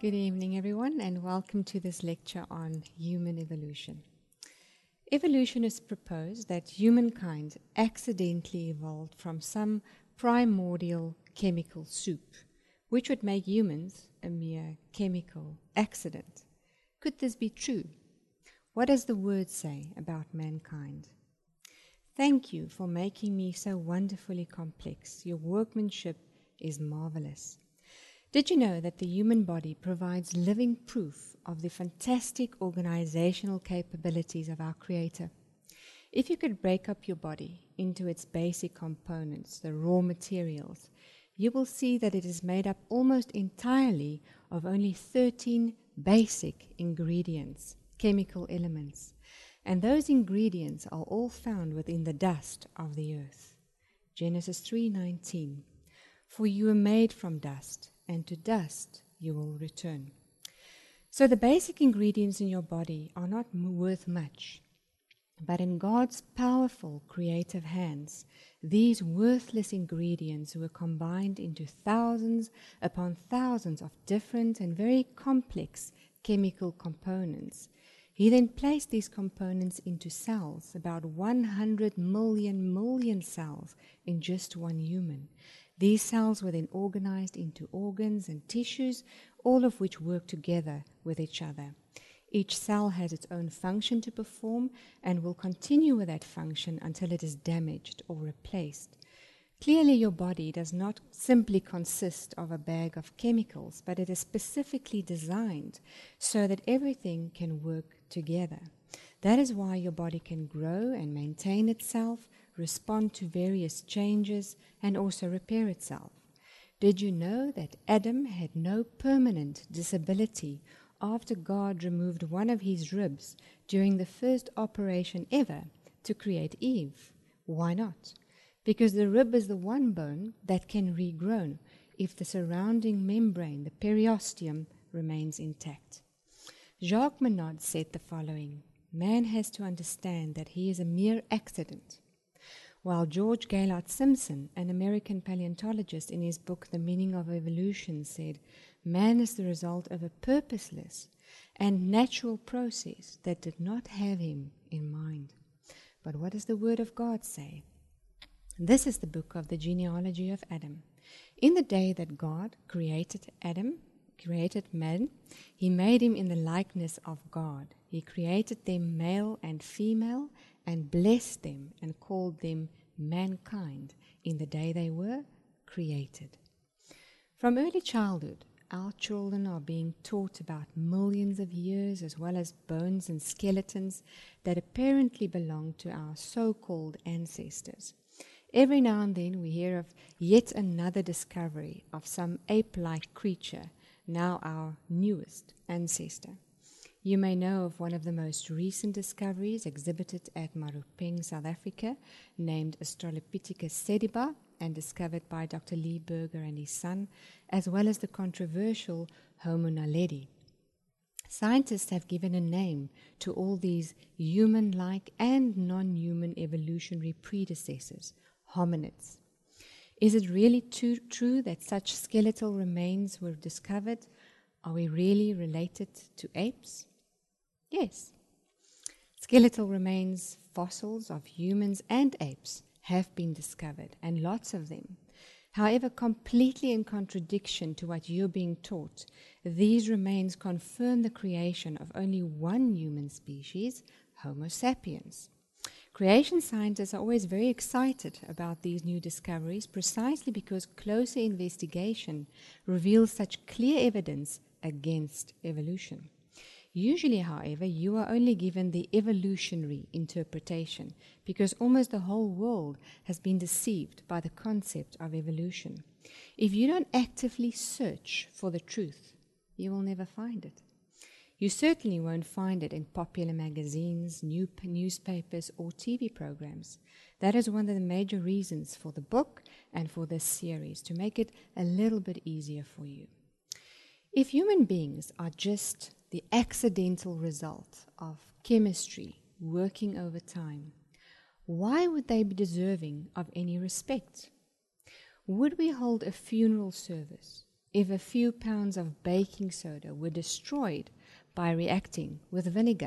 Good evening, everyone, and welcome to this lecture on human evolution. Evolutionists propose that humankind accidentally evolved from some primordial chemical soup, which would make humans a mere chemical accident. Could this be true? What does the word say about mankind? Thank you for making me so wonderfully complex. Your workmanship is marvelous. Did you know that the human body provides living proof of the fantastic organizational capabilities of our Creator? If you could break up your body into its basic components, the raw materials, you will see that it is made up almost entirely of only 13 basic ingredients, chemical elements, and those ingredients are all found within the dust of the earth. Genesis 3:19. For you were made from dust, and to dust you will return. So the basic ingredients in your body are not worth much, but in God's powerful creative hands, these worthless ingredients were combined into thousands upon thousands of different and very complex chemical components. He then placed these components into cells, about 100 million cells in just one human. These cells were then organized into organs and tissues, all of which work together with each other. Each cell has its own function to perform and will continue with that function until it is damaged or replaced. Clearly, your body does not simply consist of a bag of chemicals, but it is specifically designed so that everything can work together. That is why your body can grow and maintain itself, respond to various changes, and also repair itself. Did you know that Adam had no permanent disability after God removed one of his ribs during the first operation ever to create Eve? Why not? Because the rib is the one bone that can regrow if the surrounding membrane, the periosteum, remains intact. Jacques Monod said the following: man has to understand that he is a mere accident. While George Gaylord Simpson, an American paleontologist, in his book The Meaning of Evolution said, man is the result of a purposeless and natural process that did not have him in mind. But what does the Word of God say? This is the book of the genealogy of Adam. In the day that God created man, he made him in the likeness of God. He created them male and female and blessed them and called them mankind in the day they were created. From early childhood, our children are being taught about millions of years as well as bones and skeletons that apparently belong to our so-called ancestors. Every now and then we hear of yet another discovery of some ape-like creature, now our newest ancestor. You may know of one of the most recent discoveries exhibited at Marupeng, South Africa, named Australopithecus sediba, and discovered by Dr. Lee Berger and his son, as well as the controversial Homo naledi. Scientists have given a name to all these human-like and non-human evolutionary predecessors, hominids. Is it really true that such skeletal remains were discovered? Are we really related to apes? Yes. Skeletal remains, fossils of humans and apes, have been discovered, and lots of them. However, completely in contradiction to what you're being taught, these remains confirm the creation of only one human species, Homo sapiens. Creation scientists are always very excited about these new discoveries precisely because closer investigation reveals such clear evidence against evolution. Usually, however, you are only given the evolutionary interpretation because almost the whole world has been deceived by the concept of evolution. If you don't actively search for the truth, you will never find it. You certainly won't find it in popular magazines, newspapers, or TV programs. That is one of the major reasons for the book and for this series, to make it a little bit easier for you. If human beings are just the accidental result of chemistry working over time, why would they be deserving of any respect? Would we hold a funeral service if a few pounds of baking soda were destroyed by reacting with vinegar?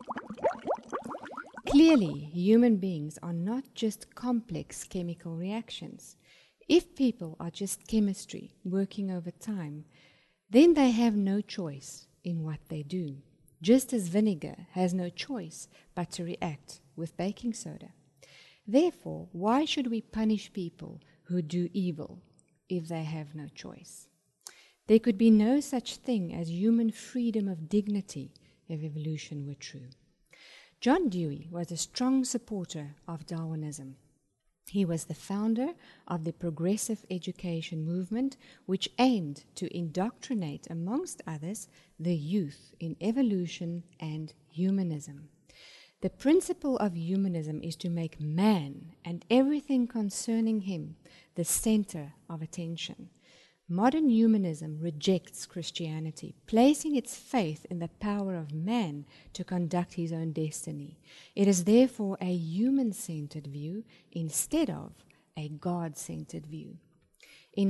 Clearly, human beings are not just complex chemical reactions. If people are just chemistry working over time, then they have no choice in what they do, just as vinegar has no choice but to react with baking soda. Therefore, why should we punish people who do evil if they have no choice? There could be no such thing as human freedom of dignity if evolution were true. John Dewey was a strong supporter of Darwinism. He was the founder of the progressive education movement, which aimed to indoctrinate, amongst others, the youth in evolution and humanism. The principle of humanism is to make man and everything concerning him the center of attention. Modern humanism rejects Christianity, placing its faith in the power of man to conduct his own destiny. It is therefore a human-centered view instead of a God-centered view. In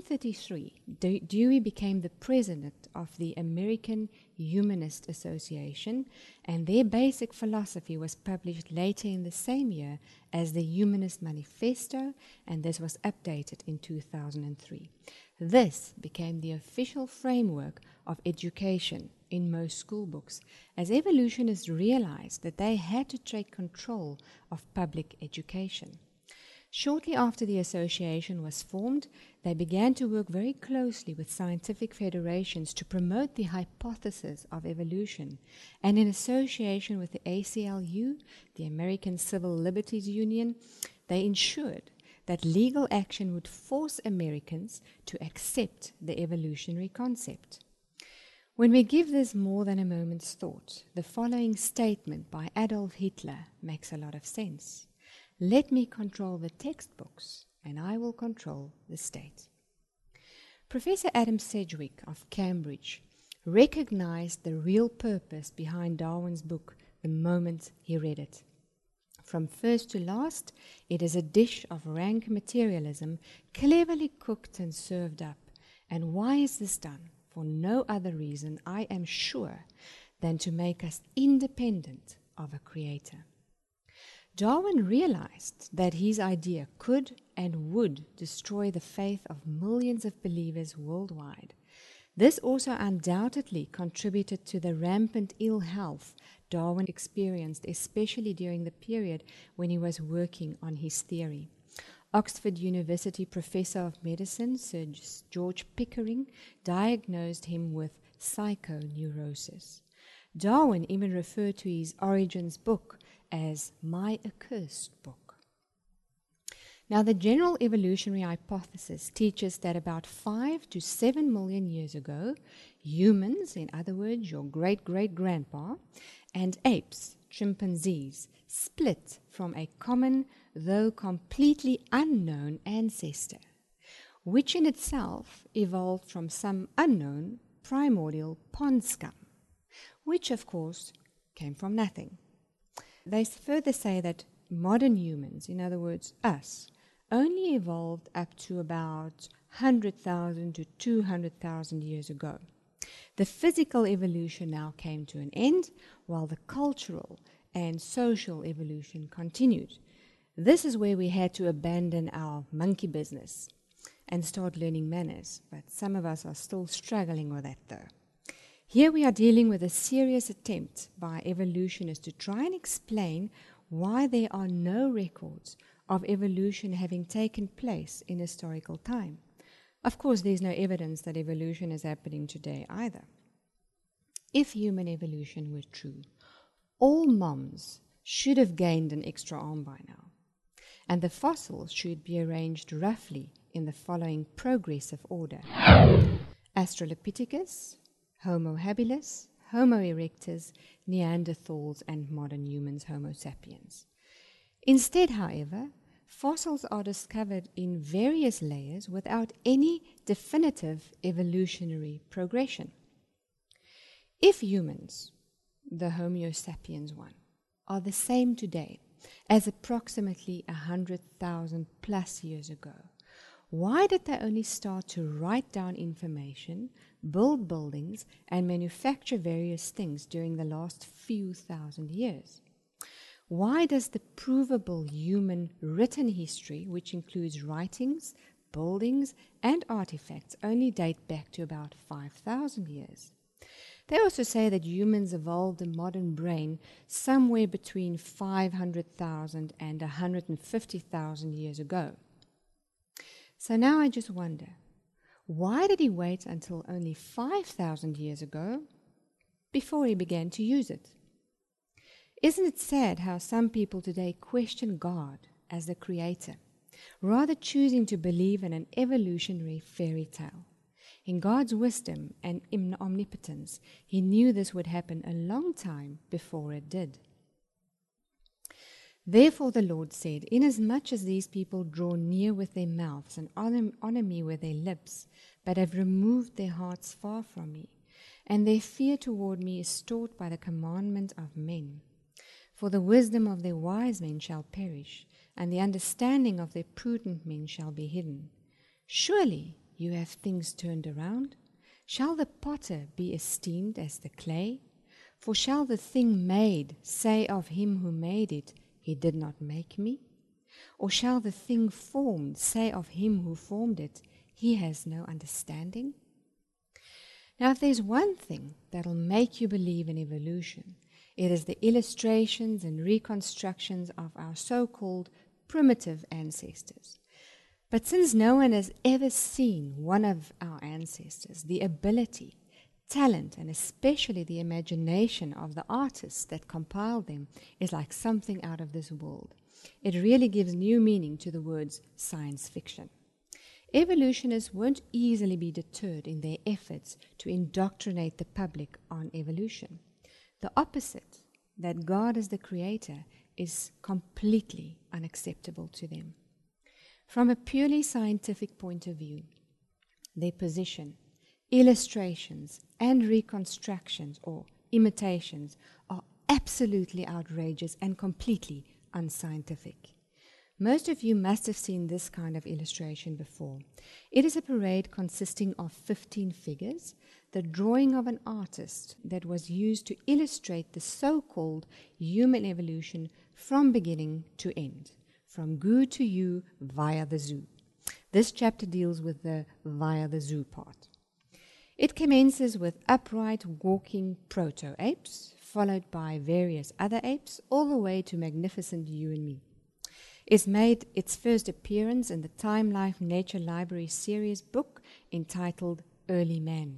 1933, Dewey became the president of the American Humanist Association, and their basic philosophy was published later in the same year as the Humanist Manifesto, and this was updated in 2003. This became the official framework of education in most school books, as evolutionists realized that they had to take control of public education. Shortly after the association was formed, they began to work very closely with scientific federations to promote the hypothesis of evolution, and in association with the ACLU, the American Civil Liberties Union, they ensured that legal action would force Americans to accept the evolutionary concept. When we give this more than a moment's thought, the following statement by Adolf Hitler makes a lot of sense. Let me control the textbooks, and I will control the state. Professor Adam Sedgwick of Cambridge recognized the real purpose behind Darwin's book the moment he read it. From first to last, it is a dish of rank materialism, cleverly cooked and served up. And why is this done? For no other reason, I am sure, than to make us independent of a creator. Darwin realized that his idea could and would destroy the faith of millions of believers worldwide. This also undoubtedly contributed to the rampant ill health Darwin experienced, especially during the period when he was working on his theory. Oxford University professor of medicine, Sir George Pickering, diagnosed him with psychoneurosis. Darwin even referred to his Origins book as my accursed book. Now, the general evolutionary hypothesis teaches that about 5 to 7 million years ago, humans, in other words, your great-great-grandpa, and apes, chimpanzees, split from a common, though completely unknown ancestor, which in itself evolved from some unknown primordial pond scum, which, of course, came from nothing. They further say that modern humans, in other words, us, only evolved up to about 100,000 to 200,000 years ago. The physical evolution now came to an end, while the cultural and social evolution continued. This is where we had to abandon our monkey business and start learning manners, but some of us are still struggling with that though. Here we are dealing with a serious attempt by evolutionists to try and explain why there are no records of evolution having taken place in historical time. Of course, there's no evidence that evolution is happening today either. If human evolution were true, all moms should have gained an extra arm by now, and the fossils should be arranged roughly in the following progressive order: Australopithecus, Homo habilis, Homo erectus, Neanderthals, and modern humans, Homo sapiens. Instead, however, fossils are discovered in various layers without any definitive evolutionary progression. If humans, the Homo sapiens one, are the same today as approximately 100,000 plus years ago, Why did they only start to write down information, build buildings, and manufacture various things during the last few thousand years? Why does the provable human written history, which includes writings, buildings, and artifacts, only date back to about 5,000 years? They also say that humans evolved the modern brain somewhere between 500,000 and 150,000 years ago. So now I just wonder, why did he wait until only 5,000 years ago before he began to use it? Isn't it sad how some people today question God as the creator, rather choosing to believe in an evolutionary fairy tale? In God's wisdom and omnipotence, he knew this would happen a long time before it did. Therefore the Lord said, inasmuch as these people draw near with their mouths and honor me with their lips, but have removed their hearts far from me, and their fear toward me is taught by the commandment of men. For the wisdom of their wise men shall perish, and the understanding of their prudent men shall be hidden. Surely you have things turned around. Shall the potter be esteemed as the clay? For shall the thing made say of him who made it, he did not make me? Or shall the thing formed say of him who formed it, he has no understanding? Now, if there's one thing that'll make you believe in evolution, it is the illustrations and reconstructions of our so-called primitive ancestors. But since no one has ever seen one of our ancestors, the ability, talent, and especially the imagination of the artists that compiled them is like something out of this world. It really gives new meaning to the words science fiction. Evolutionists won't easily be deterred in their efforts to indoctrinate the public on evolution. The opposite, that God is the creator, is completely unacceptable to them. From a purely scientific point of view, their position, illustrations, and reconstructions or imitations are absolutely outrageous and completely unscientific. Most of you must have seen this kind of illustration before. It is a parade consisting of 15 figures, the drawing of an artist that was used to illustrate the so-called human evolution from beginning to end, from Gu to Yu via the Zoo. This chapter deals with the via the Zoo part. It commences with upright walking proto-apes, followed by various other apes, all the way to magnificent you and me. It's made its first appearance in the Time Life Nature Library series book entitled Early Man.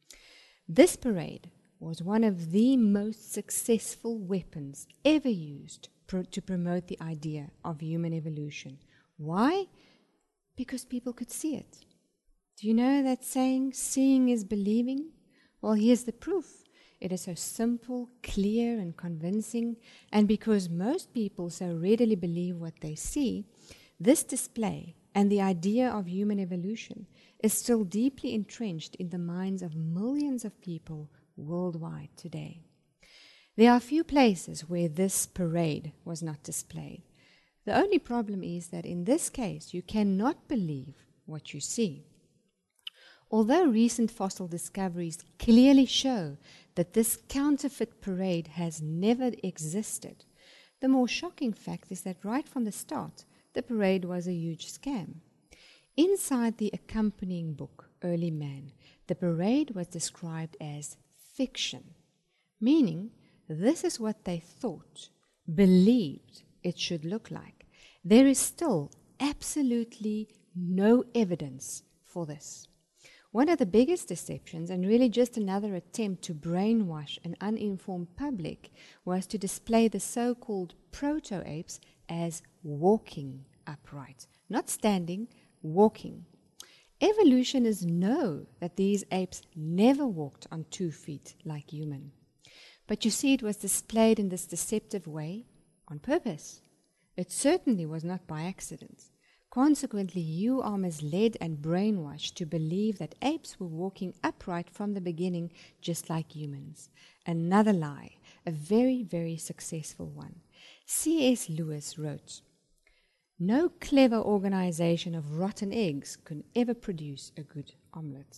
This parade was one of the most successful weapons ever used to promote the idea of human evolution. Why? Because people could see it. Do you know that saying, seeing is believing? Well, here's the proof. It is so simple, clear, and convincing, and because most people so readily believe what they see, this display and the idea of human evolution is still deeply entrenched in the minds of millions of people worldwide today. There are few places where this parade was not displayed. The only problem is that in this case, you cannot believe what you see. Although recent fossil discoveries clearly show that this counterfeit parade has never existed, the more shocking fact is that right from the start, the parade was a huge scam. Inside the accompanying book, Early Man, the parade was described as fiction, meaning this is what they thought, believed it should look like. There is still absolutely no evidence for this. One of the biggest deceptions, and really just another attempt to brainwash an uninformed public, was to display the so-called proto-apes as walking upright. Not standing, walking. Evolutionists know that these apes never walked on 2 feet like human. But you see, it was displayed in this deceptive way on purpose. It certainly was not by accident. Consequently, you are misled and brainwashed to believe that apes were walking upright from the beginning just like humans. Another lie, a very, very successful one. C.S. Lewis wrote, No clever organization of rotten eggs can ever produce a good omelette.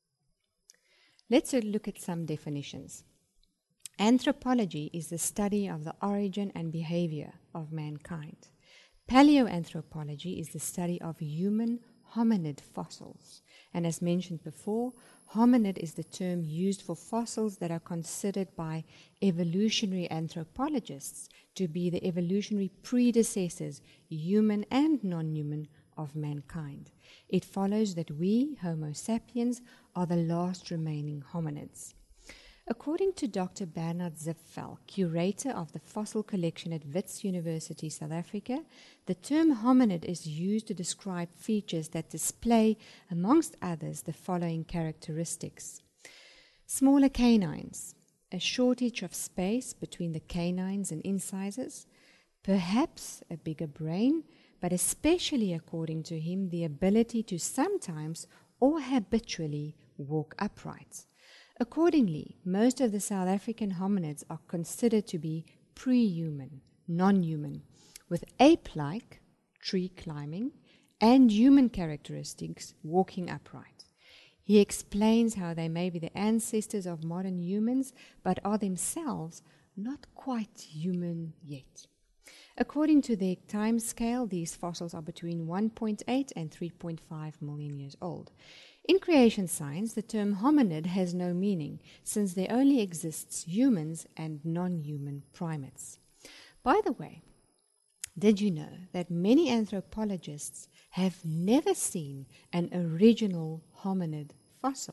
Let's look at some definitions. Anthropology is the study of the origin and behavior of mankind. Paleoanthropology is the study of human hominid fossils. And as mentioned before, hominid is the term used for fossils that are considered by evolutionary anthropologists to be the evolutionary predecessors, human and non-human, of mankind. It follows that we, Homo sapiens, are the last remaining hominids. According to Dr. Bernard Zipfel, curator of the fossil collection at Wits University, South Africa, the term hominid is used to describe features that display, amongst others, the following characteristics. Smaller canines, a shortage of space between the canines and incisors, perhaps a bigger brain, but especially, according to him, the ability to sometimes or habitually walk upright. Accordingly, most of the South African hominids are considered to be pre-human, non-human, with ape-like, tree climbing, and human characteristics, walking upright. He explains how they may be the ancestors of modern humans, but are themselves not quite human yet. According to their time scale, these fossils are between 1.8 and 3.5 million years old. In creation science, the term hominid has no meaning, since there only exists humans and non-human primates. By the way, did you know that many anthropologists have never seen an original hominid fossil?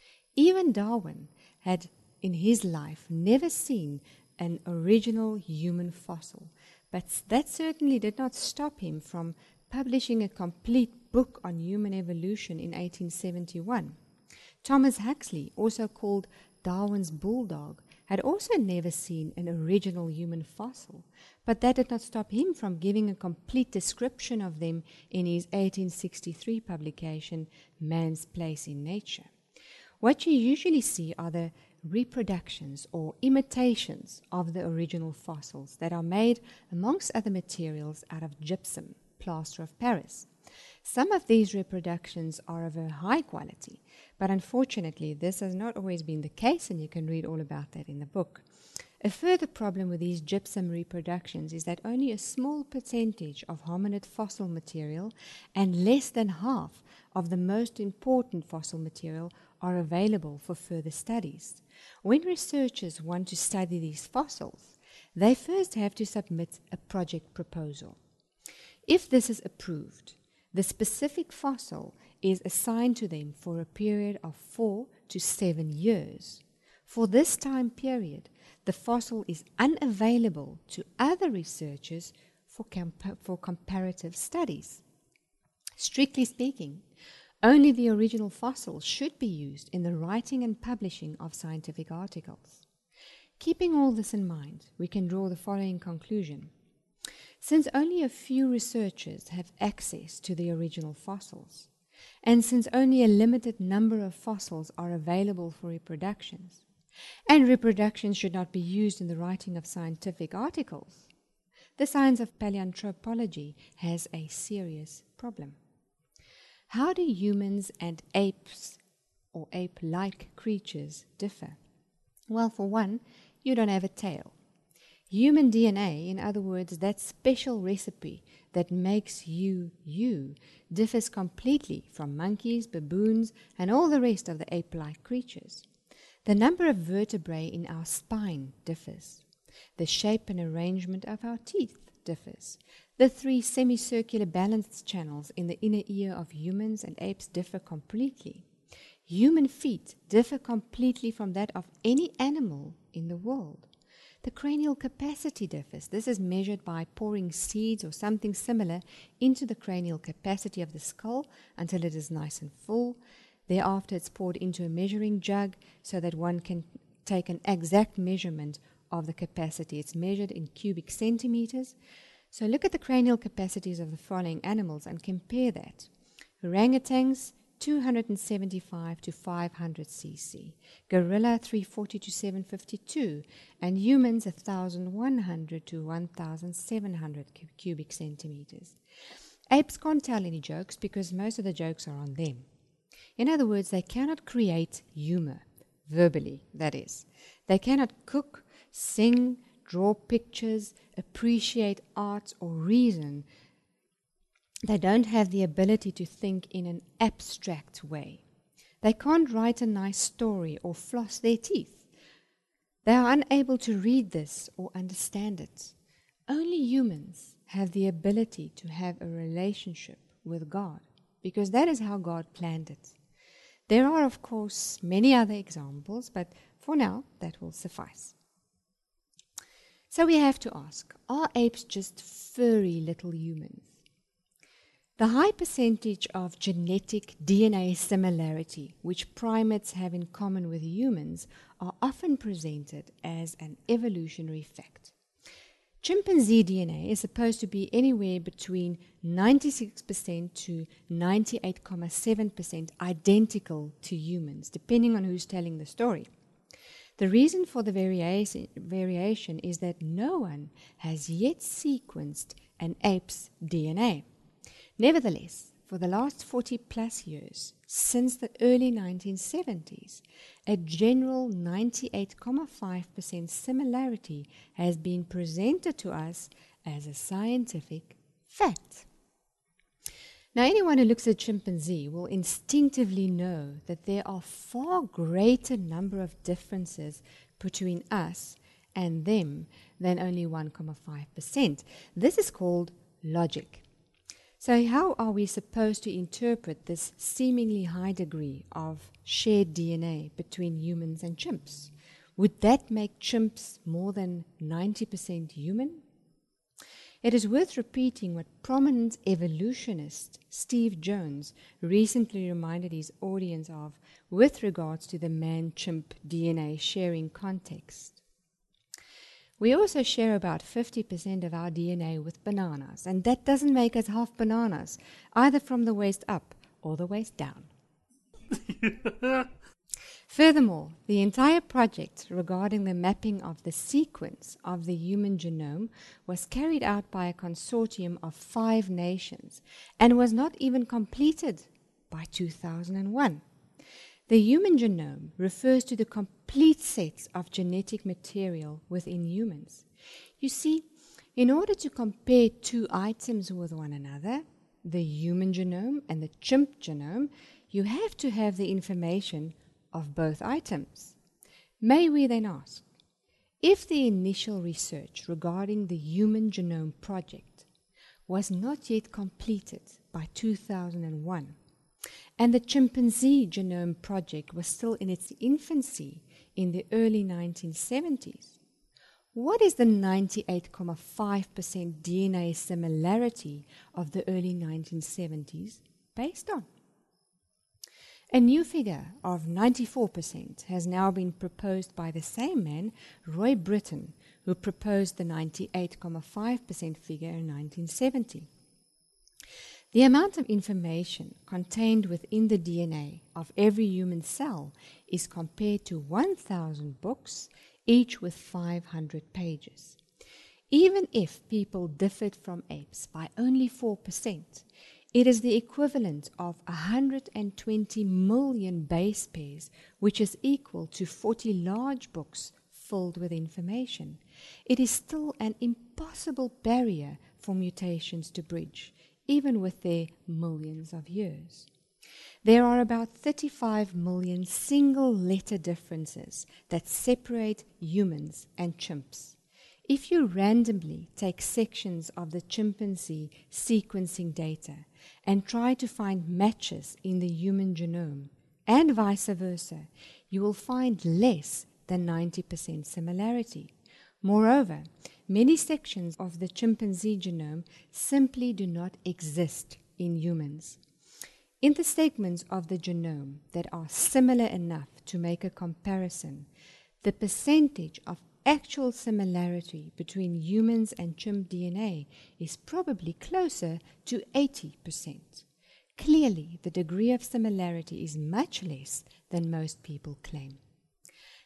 Even Darwin had, in his life, never seen an original human fossil, but that certainly did not stop him from publishing a complete book on human evolution in 1871. Thomas Huxley, also called Darwin's bulldog, had also never seen an original human fossil, but that did not stop him from giving a complete description of them in his 1863 publication, Man's Place in Nature. What you usually see are the reproductions or imitations of the original fossils that are made, amongst other materials, out of gypsum, plaster of Paris. Some of these reproductions are of a high quality, but unfortunately this has not always been the case, and you can read all about that in the book. A further problem with these gypsum reproductions is that only a small percentage of hominid fossil material and less than half of the most important fossil material are available for further studies. When researchers want to study these fossils, they first have to submit a project proposal. If this is approved, the specific fossil is assigned to them for a period of 4 to 7 years. For this time period, the fossil is unavailable to other researchers for comparative studies. Strictly speaking, only the original fossil should be used in the writing and publishing of scientific articles. Keeping all this in mind, we can draw the following conclusion. Since only a few researchers have access to the original fossils, and since only a limited number of fossils are available for reproductions, and reproductions should not be used in the writing of scientific articles, the science of paleoanthropology has a serious problem. How do humans and apes or ape-like creatures differ? Well, for one, you don't have a tail. Human DNA, in other words, that special recipe that makes you, differs completely from monkeys, baboons, and all the rest of the ape-like creatures. The number of vertebrae in our spine differs. The shape and arrangement of our teeth differs. The 3 semicircular balance channels in the inner ear of humans and apes differ completely. Human feet differ completely from that of any animal in the world. The cranial capacity differs. This is measured by pouring seeds or something similar into the cranial capacity of the skull until it is nice and full. Thereafter, it's poured into a measuring jug so that one can take an exact measurement of the capacity. It's measured in cubic centimeters. So look at the cranial capacities of the following animals and compare that. Orangutans, 275 to 500 cc, gorilla 340 to 752, and humans 1,100 to 1,700 cubic centimeters. Apes can't tell any jokes because most of the jokes are on them. In other words, they cannot create humor, verbally, that is. They cannot cook, sing, draw pictures, appreciate art, or reason. They don't have the ability to think in an abstract way. They can't write a nice story or floss their teeth. They are unable to read this or understand it. Only humans have the ability to have a relationship with God, because that is how God planned it. There are, of course, many other examples, but for now, that will suffice. So we have to ask, are apes just furry little humans? The high percentage of genetic DNA similarity which primates have in common with humans are often presented as an evolutionary fact. Chimpanzee DNA is supposed to be anywhere between 96% to 98.7% identical to humans, depending on who's telling the story. The reason for the variation is that no one has yet sequenced an ape's DNA. Nevertheless, for the last 40 plus years, since the early 1970s, a general 98.5% similarity has been presented to us as a scientific fact. Now, anyone who looks at chimpanzee will instinctively know that there are far greater number of differences between us and them than only 1.5%. This is called logic. So how are we supposed to interpret this seemingly high degree of shared DNA between humans and chimps? Would that make chimps more than 90% human? It is worth repeating what prominent evolutionist Steve Jones recently reminded his audience of with regards to the man-chimp DNA sharing context. We also share about 50% of our DNA with bananas, and that doesn't make us half bananas, either from the waist up or the waist down. Furthermore, the entire project regarding the mapping of the sequence of the human genome was carried out by a consortium of 5 nations and was not even completed by 2001. The human genome refers to the complete sets of genetic material within humans. You see, in order to compare 2 items with one another, the human genome and the chimp genome, you have to have the information of both items. May we then ask, if the initial research regarding the Human Genome Project was not yet completed by 2001, and the Chimpanzee Genome Project was still in its infancy in the early 1970s, what is the 98.5% DNA similarity of the early 1970s based on? A new figure of 94% has now been proposed by the same man, Roy Britton, who proposed the 98.5% figure in 1970. The amount of information contained within the DNA of every human cell is compared to 1,000 books, each with 500 pages. Even if people differed from apes by only 4%, it is the equivalent of 120 million base pairs, which is equal to 40 large books filled with information. It is still an impossible barrier for mutations to bridge, even with their millions of years. There are about 35 million single-letter differences that separate humans and chimps. If you randomly take sections of the chimpanzee sequencing data and try to find matches in the human genome, and vice versa, you will find less than 90% similarity. Moreover, many sections of the chimpanzee genome simply do not exist in humans. In the segments of the genome that are similar enough to make a comparison, the percentage of actual similarity between humans and chimp DNA is probably closer to 80%. Clearly, the degree of similarity is much less than most people claim.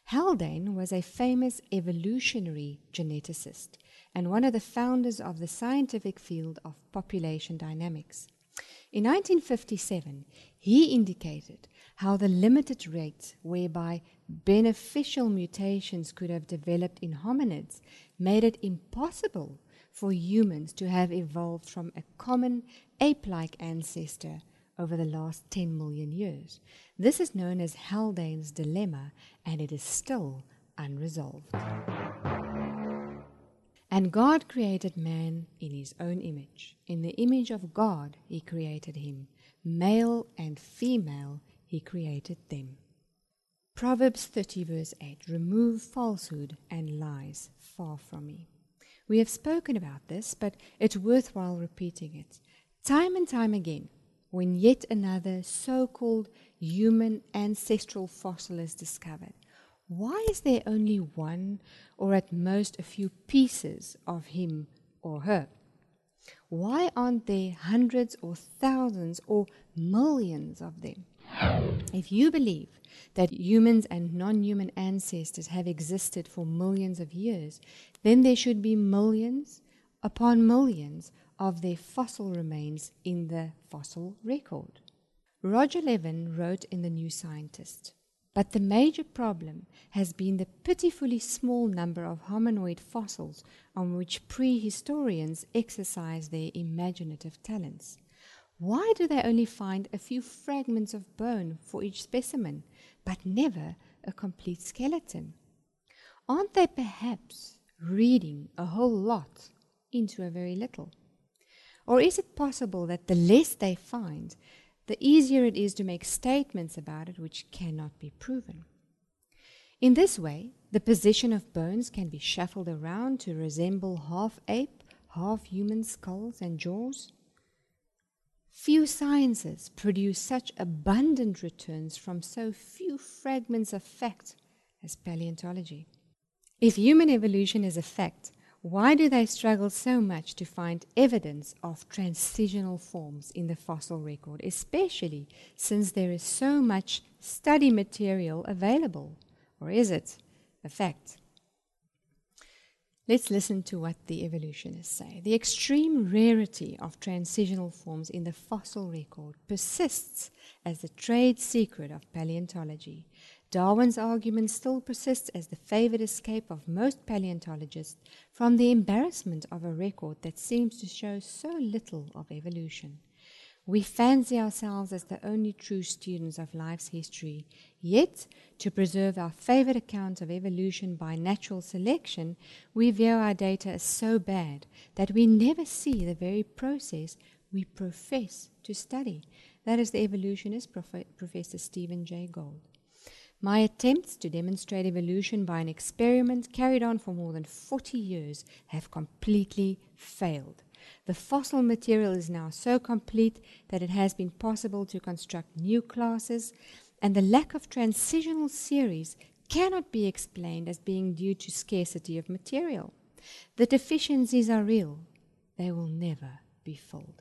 Haldane was a famous evolutionary geneticist and one of the founders of the scientific field of population dynamics. In 1957, he indicated how the limited rate whereby beneficial mutations could have developed in hominids made it impossible for humans to have evolved from a common ape-like ancestor over the last 10 million years. This is known as Haldane's dilemma, and it is still unresolved. And God created man in his own image. In the image of God he created him. Male and female he created them. Proverbs 30 verse 8, remove falsehood and lies far from me. We have spoken about this, but it's worthwhile repeating it. Time and time again, when yet another so-called human ancestral fossil is discovered, why is there only one or at most a few pieces of him or her? Why aren't there hundreds or thousands or millions of them? If you believe that humans and non-human ancestors have existed for millions of years, then there should be millions upon millions of their fossil remains in the fossil record. Roger Levin wrote in The New Scientist, but the major problem has been the pitifully small number of hominoid fossils on which prehistorians exercise their imaginative talents. Why do they only find a few fragments of bone for each specimen, but never a complete skeleton? Aren't they perhaps reading a whole lot into a very little? Or is it possible that the less they find, the easier it is to make statements about it which cannot be proven? In this way, the position of bones can be shuffled around to resemble half ape, half human skulls and jaws. Few sciences produce such abundant returns from so few fragments of fact as paleontology. If human evolution is a fact, why do they struggle so much to find evidence of transitional forms in the fossil record, especially since there is so much study material available? Or is it a fact? Let's listen to what the evolutionists say. The extreme rarity of transitional forms in the fossil record persists as the trade secret of paleontology. Darwin's argument still persists as the favored escape of most paleontologists from the embarrassment of a record that seems to show so little of evolution. We fancy ourselves as the only true students of life's history, yet, to preserve our favorite account of evolution by natural selection, we view our data as so bad that we never see the very process we profess to study. That is the evolutionist, Professor Stephen Jay Gould. My attempts to demonstrate evolution by an experiment carried on for more than 40 years have completely failed. The fossil material is now so complete that it has been possible to construct new classes, and the lack of transitional series cannot be explained as being due to scarcity of material. The deficiencies are real. They will never be filled.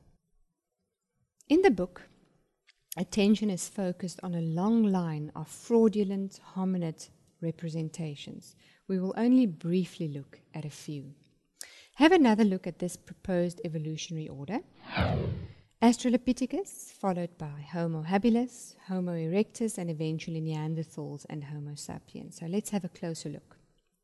In the book, attention is focused on a long line of fraudulent hominid representations. We will only briefly look at a few. Have another look at this proposed evolutionary order. Australopithecus, followed by Homo habilis, Homo erectus, and eventually Neanderthals and Homo sapiens. So let's have a closer look.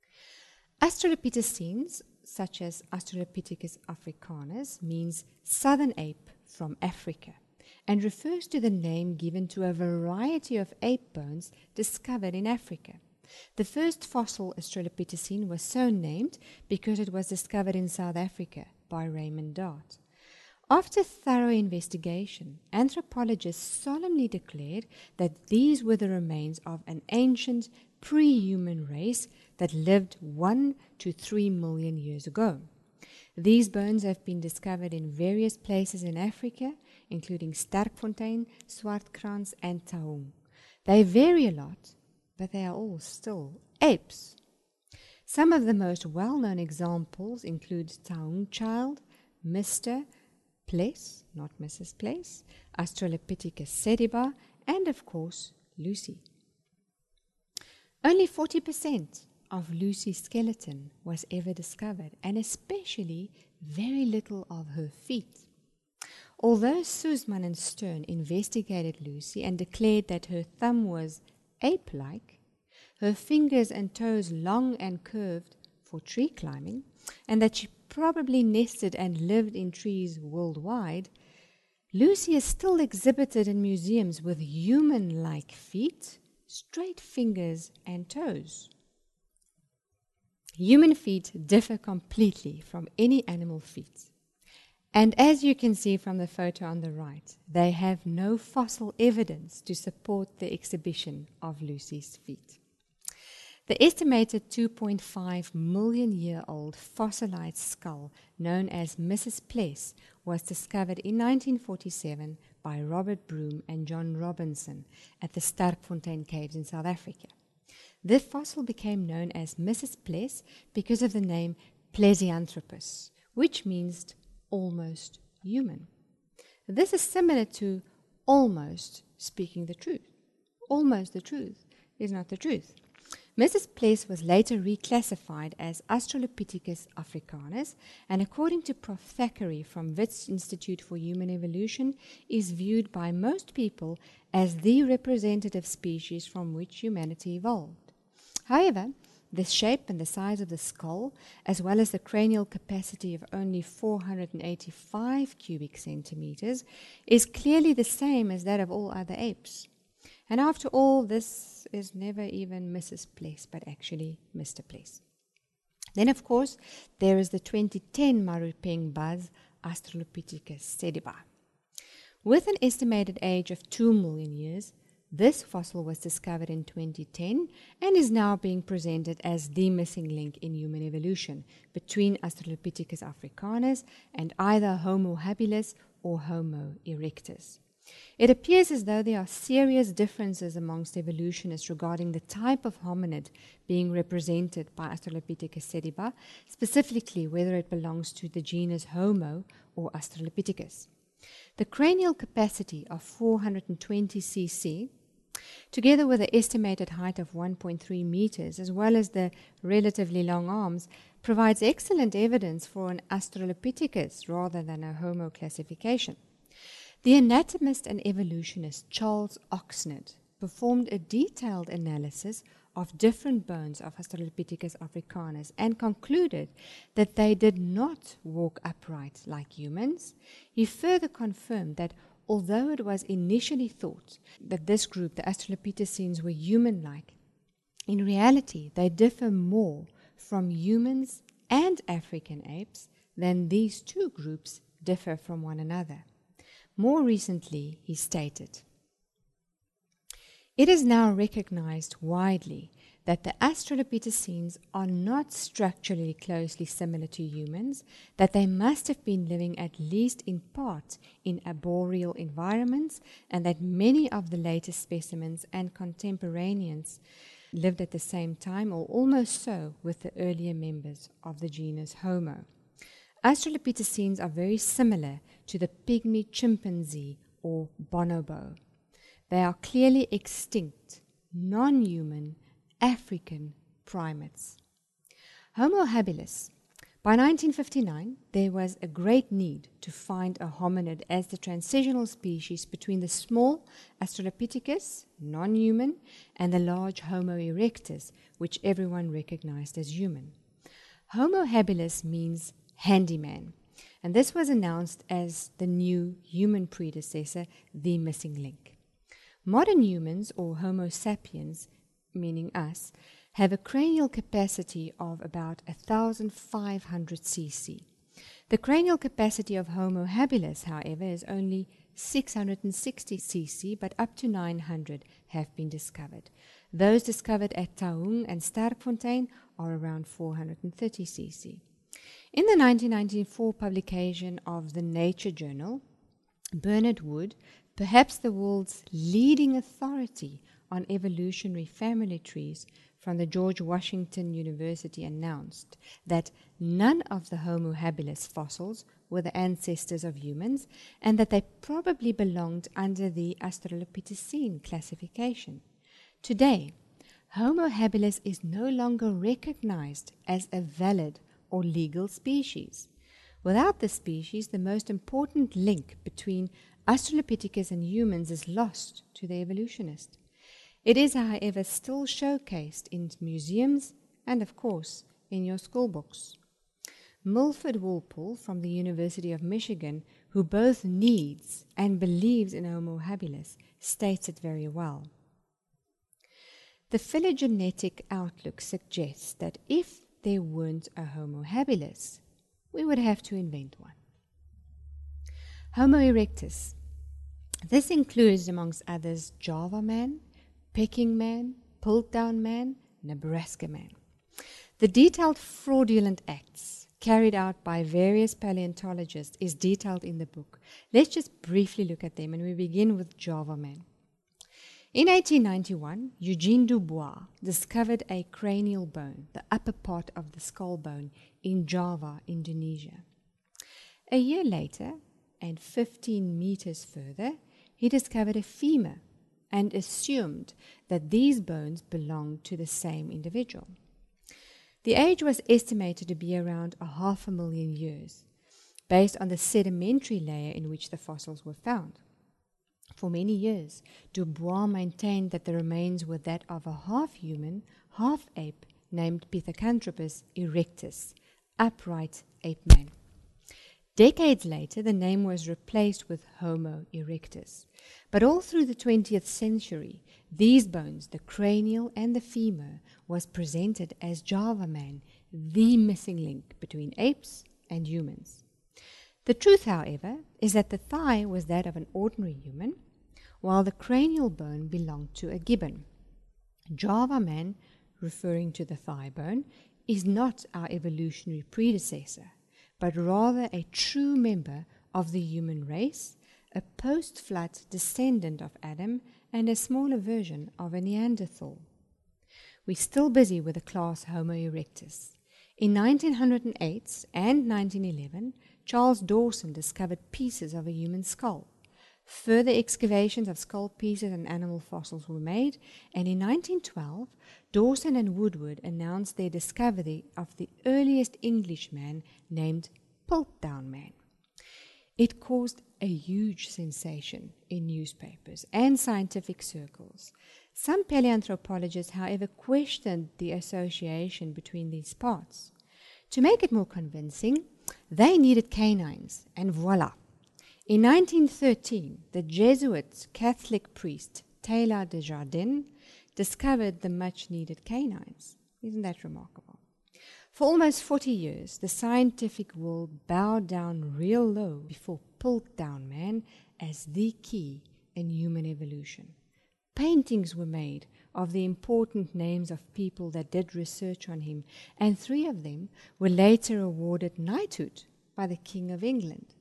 Australopithecines, such as Australopithecus africanus, means southern ape from Africa, and refers to the name given to a variety of ape bones discovered in Africa. The first fossil Australopithecine was so named because it was discovered in South Africa by Raymond Dart. After thorough investigation, anthropologists solemnly declared that these were the remains of an ancient pre-human race that lived 1 to 3 million years ago. These bones have been discovered in various places in Africa, including Sterkfontein, Swartkrans, and Taung. They vary a lot, but they are all still apes. Some of the most well-known examples include Taung child, Mr. Pless, not Mrs. Pless, Australopithecus sediba, and of course, Lucy. Only 40% of Lucy's skeleton was ever discovered, and especially very little of her feet. Although Sussman and Stern investigated Lucy and declared that her thumb was ape-like, her fingers and toes long and curved for tree climbing, and that she probably nested and lived in trees worldwide, Lucy is still exhibited in museums with human-like feet, straight fingers and toes. Human feet differ completely from any animal feet. And as you can see from the photo on the right, they have no fossil evidence to support the exhibition of Lucy's feet. The estimated 2.5 million year old fossilized skull known as Mrs. Pless was discovered in 1947 by Robert Broom and John Robinson at the Sterkfontein Caves in South Africa. The fossil became known as Mrs. Pless because of the name Plesianthropus, which means almost human. This is similar to almost speaking the truth. Almost the truth is not the truth. Mrs. Pless was later reclassified as Australopithecus africanus, and according to Prof. Thackeray from Wits Institute for Human Evolution, is viewed by most people as the representative species from which humanity evolved. However, the shape and the size of the skull, as well as the cranial capacity of only 485 cubic centimeters, is clearly the same as that of all other apes. And after all, this is never even Mrs. Pless, but actually Mr. Pless. Then, of course, there is the 2010 Marupeng Buzz Australopithecus sediba. With an estimated age of 2 million years, this fossil was discovered in 2010 and is now being presented as the missing link in human evolution between Australopithecus africanus and either Homo habilis or Homo erectus. It appears as though there are serious differences amongst evolutionists regarding the type of hominid being represented by Australopithecus sediba, specifically whether it belongs to the genus Homo or Australopithecus. The cranial capacity of 420 cc, together with the estimated height of 1.3 meters, as well as the relatively long arms, provides excellent evidence for an Australopithecus rather than a Homo classification. The anatomist and evolutionist Charles Oxnard performed a detailed analysis of different bones of Australopithecus africanus and concluded that they did not walk upright like humans. He further confirmed that although it was initially thought that this group, the Australopithecines, were human-like, in reality they differ more from humans and African apes than these two groups differ from one another. More recently, he stated, "It is now recognized widely that the Australopithecines are not structurally closely similar to humans, that they must have been living at least in part in arboreal environments, and that many of the latest specimens and contemporaneans lived at the same time or almost so with the earlier members of the genus Homo. Australopithecines are very similar to the pygmy chimpanzee or bonobo. They are clearly extinct, non-human African primates." Homo habilis. By 1959, there was a great need to find a hominid as the transitional species between the small Australopithecus, non-human, and the large Homo erectus, which everyone recognized as human. Homo habilis means handyman, and this was announced as the new human predecessor, the missing link. Modern humans, or Homo sapiens, meaning us, have a cranial capacity of about 1,500 cc. The cranial capacity of Homo habilis, however, is only 660 cc, but up to 900 have been discovered. Those discovered at Taung and Sterkfontein are around 430 cc. In the 1994 publication of the Nature Journal, Bernard Wood, perhaps the world's leading authority on evolutionary family trees from the George Washington University, announced that none of the Homo habilis fossils were the ancestors of humans and that they probably belonged under the Australopithecine classification. Today, Homo habilis is no longer recognized as a valid or legal species. Without this species, the most important link between Australopithecus and humans is lost to the evolutionist. It is, however, still showcased in museums and, of course, in your school books. Milford Walpole from the University of Michigan, who both needs and believes in Homo habilis, states it very well. The phylogenetic outlook suggests that if there weren't a Homo habilis, we would have to invent one. Homo erectus. This includes, amongst others, Java man, Peking man, Piltdown man, Nebraska man. The detailed fraudulent acts carried out by various paleontologists is detailed in the book. Let's just briefly look at them, and we begin with Java man. In 1891, Eugene Dubois discovered a cranial bone, the upper part of the skull bone, in Java, Indonesia. A year later, and 15 meters further, he discovered a femur and assumed that these bones belonged to the same individual. The age was estimated to be around 500,000 years, based on the sedimentary layer in which the fossils were found. For many years, Dubois maintained that the remains were that of a half-human, half-ape named Pithecanthropus erectus, upright ape man. Decades later, the name was replaced with Homo erectus. But all through the 20th century, these bones, the cranial and the femur, was presented as Java man, the missing link between apes and humans. The truth, however, is that the thigh was that of an ordinary human, while the cranial bone belonged to a gibbon. Java man, referring to the thigh bone, is not our evolutionary predecessor, but rather a true member of the human race, a post-flood descendant of Adam, and a smaller version of a Neanderthal. We're still busy with the class Homo erectus. In 1908 and 1911, Charles Dawson discovered pieces of a human skull. Further excavations of skull pieces and animal fossils were made, and in 1912, Dawson and Woodward announced their discovery of the earliest Englishman named Piltdown man. It caused a huge sensation in newspapers and scientific circles. Some paleoanthropologists, however, questioned the association between these parts. To make it more convincing, they needed canines, and voila. In 1913, the Jesuit Catholic priest Taylor de Jardin discovered the much-needed canines. Isn't that remarkable? For almost 40 years, the scientific world bowed down real low before Piltdown man as the key in human evolution. Paintings were made of the important names of people that did research on him, and 3 of them were later awarded knighthood by the King of England.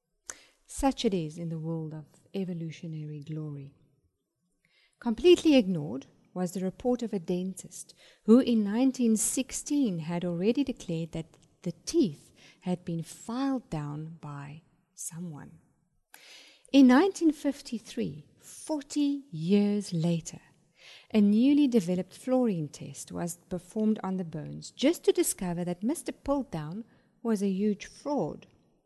Such it is in the world of evolutionary glory. Completely ignored was the report of a dentist who in 1916 had already declared that the teeth had been filed down by someone. In 1953, 40 years later, a newly developed fluorine test was performed on the bones just to discover that Mr. Piltdown was a huge fraud.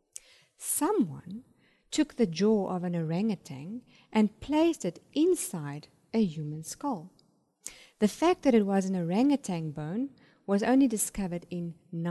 Someone took the jaw of an orangutan and placed it inside a human skull. The fact that it was an orangutan bone was only discovered in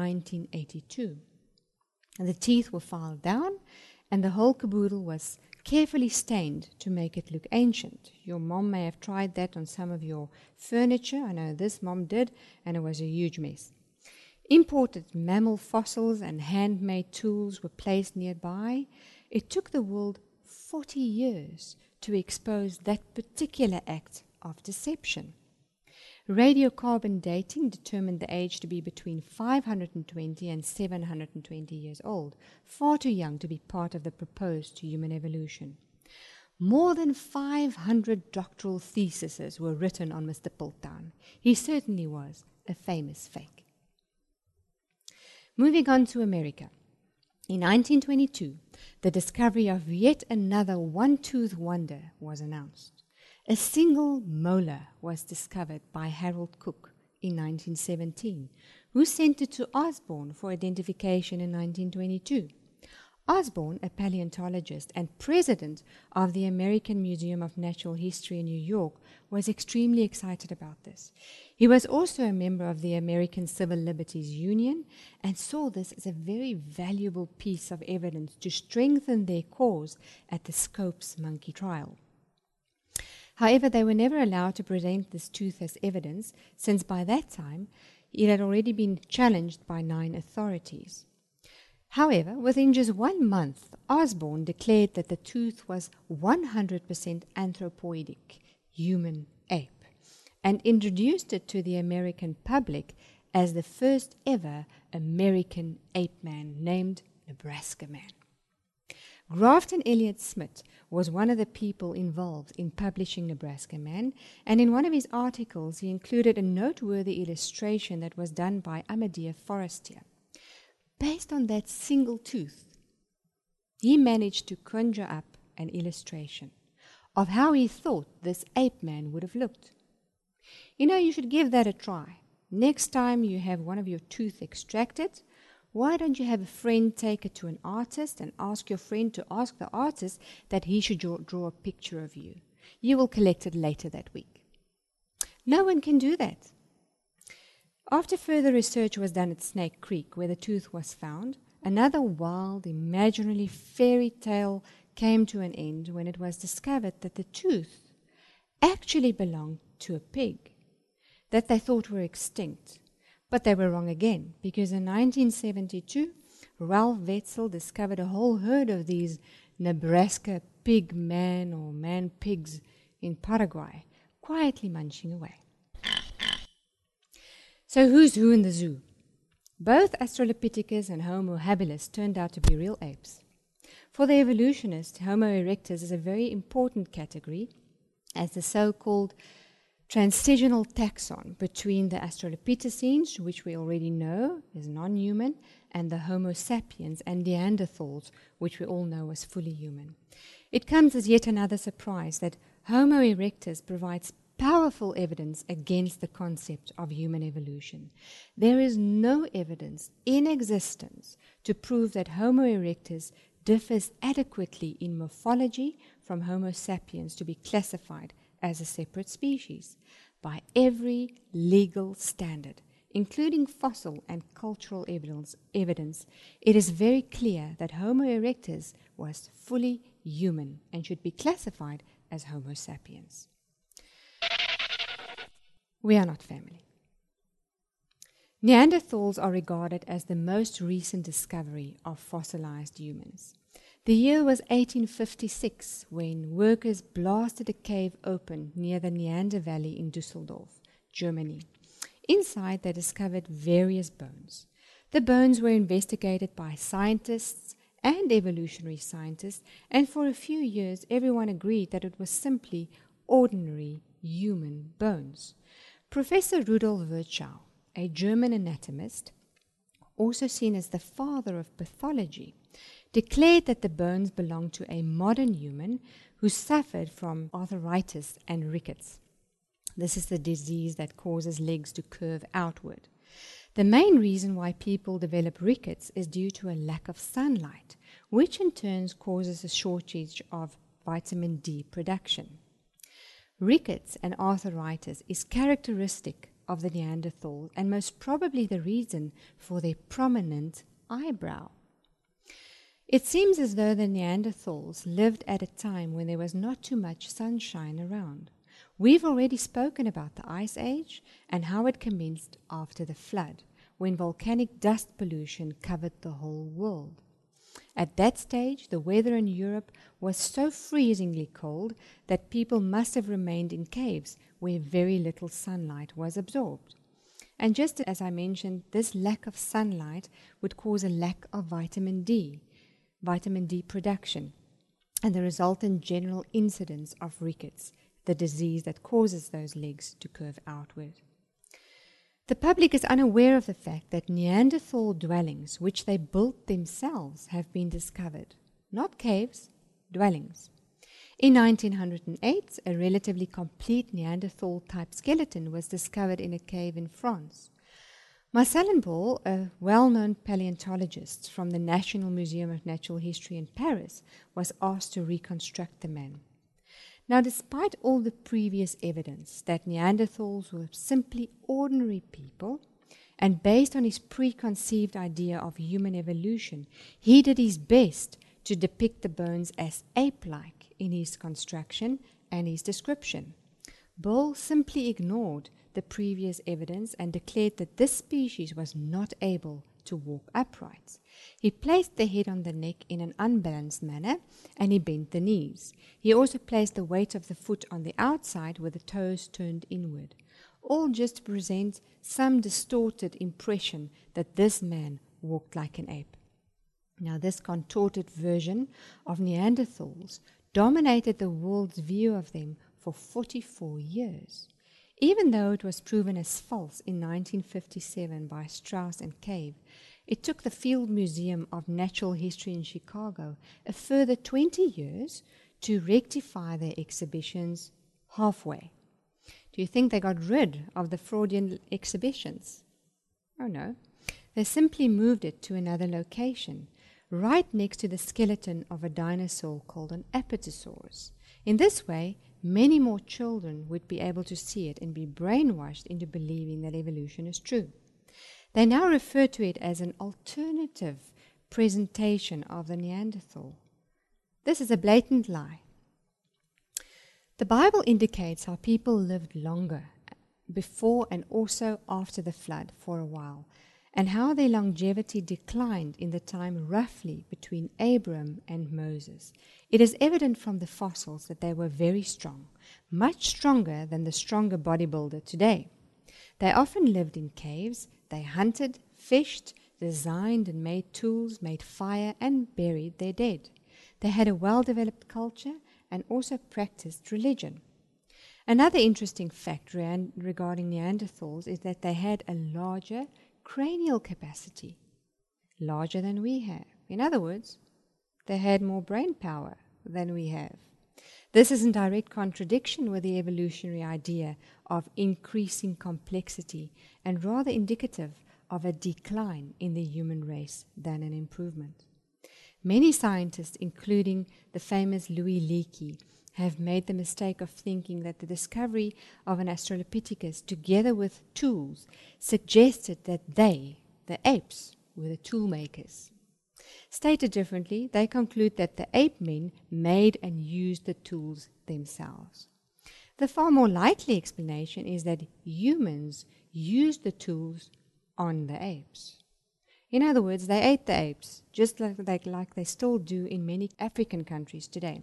1982. The teeth were filed down, and the whole caboodle was carefully stained to make it look ancient. Your mom may have tried that on some of your furniture. I know this mom did, and it was a huge mess. Imported mammal fossils and handmade tools were placed nearby. It took the world 40 years to expose that particular act of deception. Radiocarbon dating determined the age to be between 520 and 720 years old, far too young to be part of the proposed human evolution. More than 500 doctoral theses were written on Mr. Piltdown. He certainly was a famous fake. Moving on to America. In 1922, the discovery of yet another one-tooth wonder was announced. A single molar was discovered by Harold Cook in 1917, who sent it to Osborn for identification in 1922. Osborn, a paleontologist and president of the American Museum of Natural History in New York, was extremely excited about this. He was also a member of the American Civil Liberties Union and saw this as a very valuable piece of evidence to strengthen their cause at the Scopes monkey trial. However, they were never allowed to present this tooth as evidence, since by that time it had already been challenged by 9 authorities. However, within just 1 month, Osborn declared that the tooth was 100% anthropoidic, human ape, and introduced it to the American public as the first ever American ape man named Nebraska Man. Grafton Elliott Smith was one of the people involved in publishing Nebraska Man, and in one of his articles he included a noteworthy illustration that was done by Amadea Forestier. Based on that single tooth, he managed to conjure up an illustration of how he thought this ape man would have looked. You should give that a try. Next time you have one of your teeth extracted, why don't you have a friend take it to an artist and ask your friend to ask the artist that he should draw a picture of you. You will collect it later that week. No one can do that. After further research was done at Snake Creek, where the tooth was found, another wild, imaginary fairy tale came to an end when it was discovered that the tooth actually belonged to a pig that they thought were extinct. But they were wrong again, because in 1972, Ralph Wetzel discovered a whole herd of these Nebraska pig man or man pigs in Paraguay, quietly munching away. So who's who in the zoo? Both Australopithecus and Homo habilis turned out to be real apes. For the evolutionist, Homo erectus is a very important category as the so-called transitional taxon between the Australopithecines, which we already know is non-human, and the Homo sapiens and Neanderthals, which we all know as fully human. It comes as yet another surprise that Homo erectus provides powerful evidence against the concept of human evolution. There is no evidence in existence to prove that Homo erectus differs adequately in morphology from Homo sapiens to be classified as a separate species. By every legal standard, including fossil and cultural evidence, it is very clear that Homo erectus was fully human and should be classified as Homo sapiens. We are not family. Neanderthals are regarded as the most recent discovery of fossilized humans. The year was 1856 when workers blasted a cave open near the Neander Valley in Düsseldorf, Germany. Inside they discovered various bones. The bones were investigated by scientists and evolutionary scientists, and for a few years everyone agreed that it was simply ordinary human bones. Professor Rudolf Virchow, a German anatomist, also seen as the father of pathology, declared that the bones belonged to a modern human who suffered from arthritis and rickets. This is the disease that causes legs to curve outward. The main reason why people develop rickets is due to a lack of sunlight, which in turn causes a shortage of vitamin D production. Rickets and arthritis is characteristic of the Neanderthal and most probably the reason for their prominent eyebrow. It seems as though the Neanderthals lived at a time when there was not too much sunshine around. We've already spoken about the Ice Age and how it commenced after the flood, when volcanic dust pollution covered the whole world. At that stage, the weather in Europe was so freezingly cold that people must have remained in caves where very little sunlight was absorbed. And just as I mentioned, this lack of sunlight would cause a lack of vitamin D production, and the resultant general incidence of rickets, the disease that causes those legs to curve outward. The public is unaware of the fact that Neanderthal dwellings, which they built themselves, have been discovered. Not caves, dwellings. In 1908, a relatively complete Neanderthal-type skeleton was discovered in a cave in France. Marcel Ball, a well-known paleontologist from the National Museum of Natural History in Paris, was asked to reconstruct the man. Now, despite all the previous evidence that Neanderthals were simply ordinary people, and based on his preconceived idea of human evolution, he did his best to depict the bones as ape-like in his construction and his description. Ball simply ignored the previous evidence and declared that this species was not able to walk upright. He placed the head on the neck in an unbalanced manner, and he bent the knees. He also placed the weight of the foot on the outside with the toes turned inward, all just to present some distorted impression that this man walked like an ape. Now, this contorted version of Neanderthals dominated the world's view of them for 44 years. Even though it was proven as false in 1957 by Strauss and Cave, it took the Field Museum of Natural History in Chicago a further 20 years to rectify their exhibitions halfway. Do you think they got rid of the Freudian exhibitions? Oh no. They simply moved it to another location, right next to the skeleton of a dinosaur called an Apatosaurus. In this way, many more children would be able to see it and be brainwashed into believing that evolution is true. They now refer to it as an alternative presentation of the Neanderthal. This is a blatant lie. The Bible indicates how people lived longer before and also after the flood for a while, and how their longevity declined in the time roughly between Abram and Moses. It is evident from the fossils that they were very strong, much stronger than the stronger bodybuilder today. They often lived in caves. They hunted, fished, designed and made tools, made fire, and buried their dead. They had a well-developed culture and also practiced religion. Another interesting fact regarding Neanderthals is that they had a larger cranial capacity, larger than we have. In other words, they had more brain power than we have. This is in direct contradiction with the evolutionary idea of increasing complexity and rather indicative of a decline in the human race than an improvement. Many scientists, including the famous Louis Leakey, have made the mistake of thinking that the discovery of an Australopithecus together with tools suggested that they, the apes, were the tool makers. Stated differently, they conclude that the ape men made and used the tools themselves. The far more likely explanation is that humans used the tools on the apes. In other words, they ate the apes, just like they still do in many African countries today.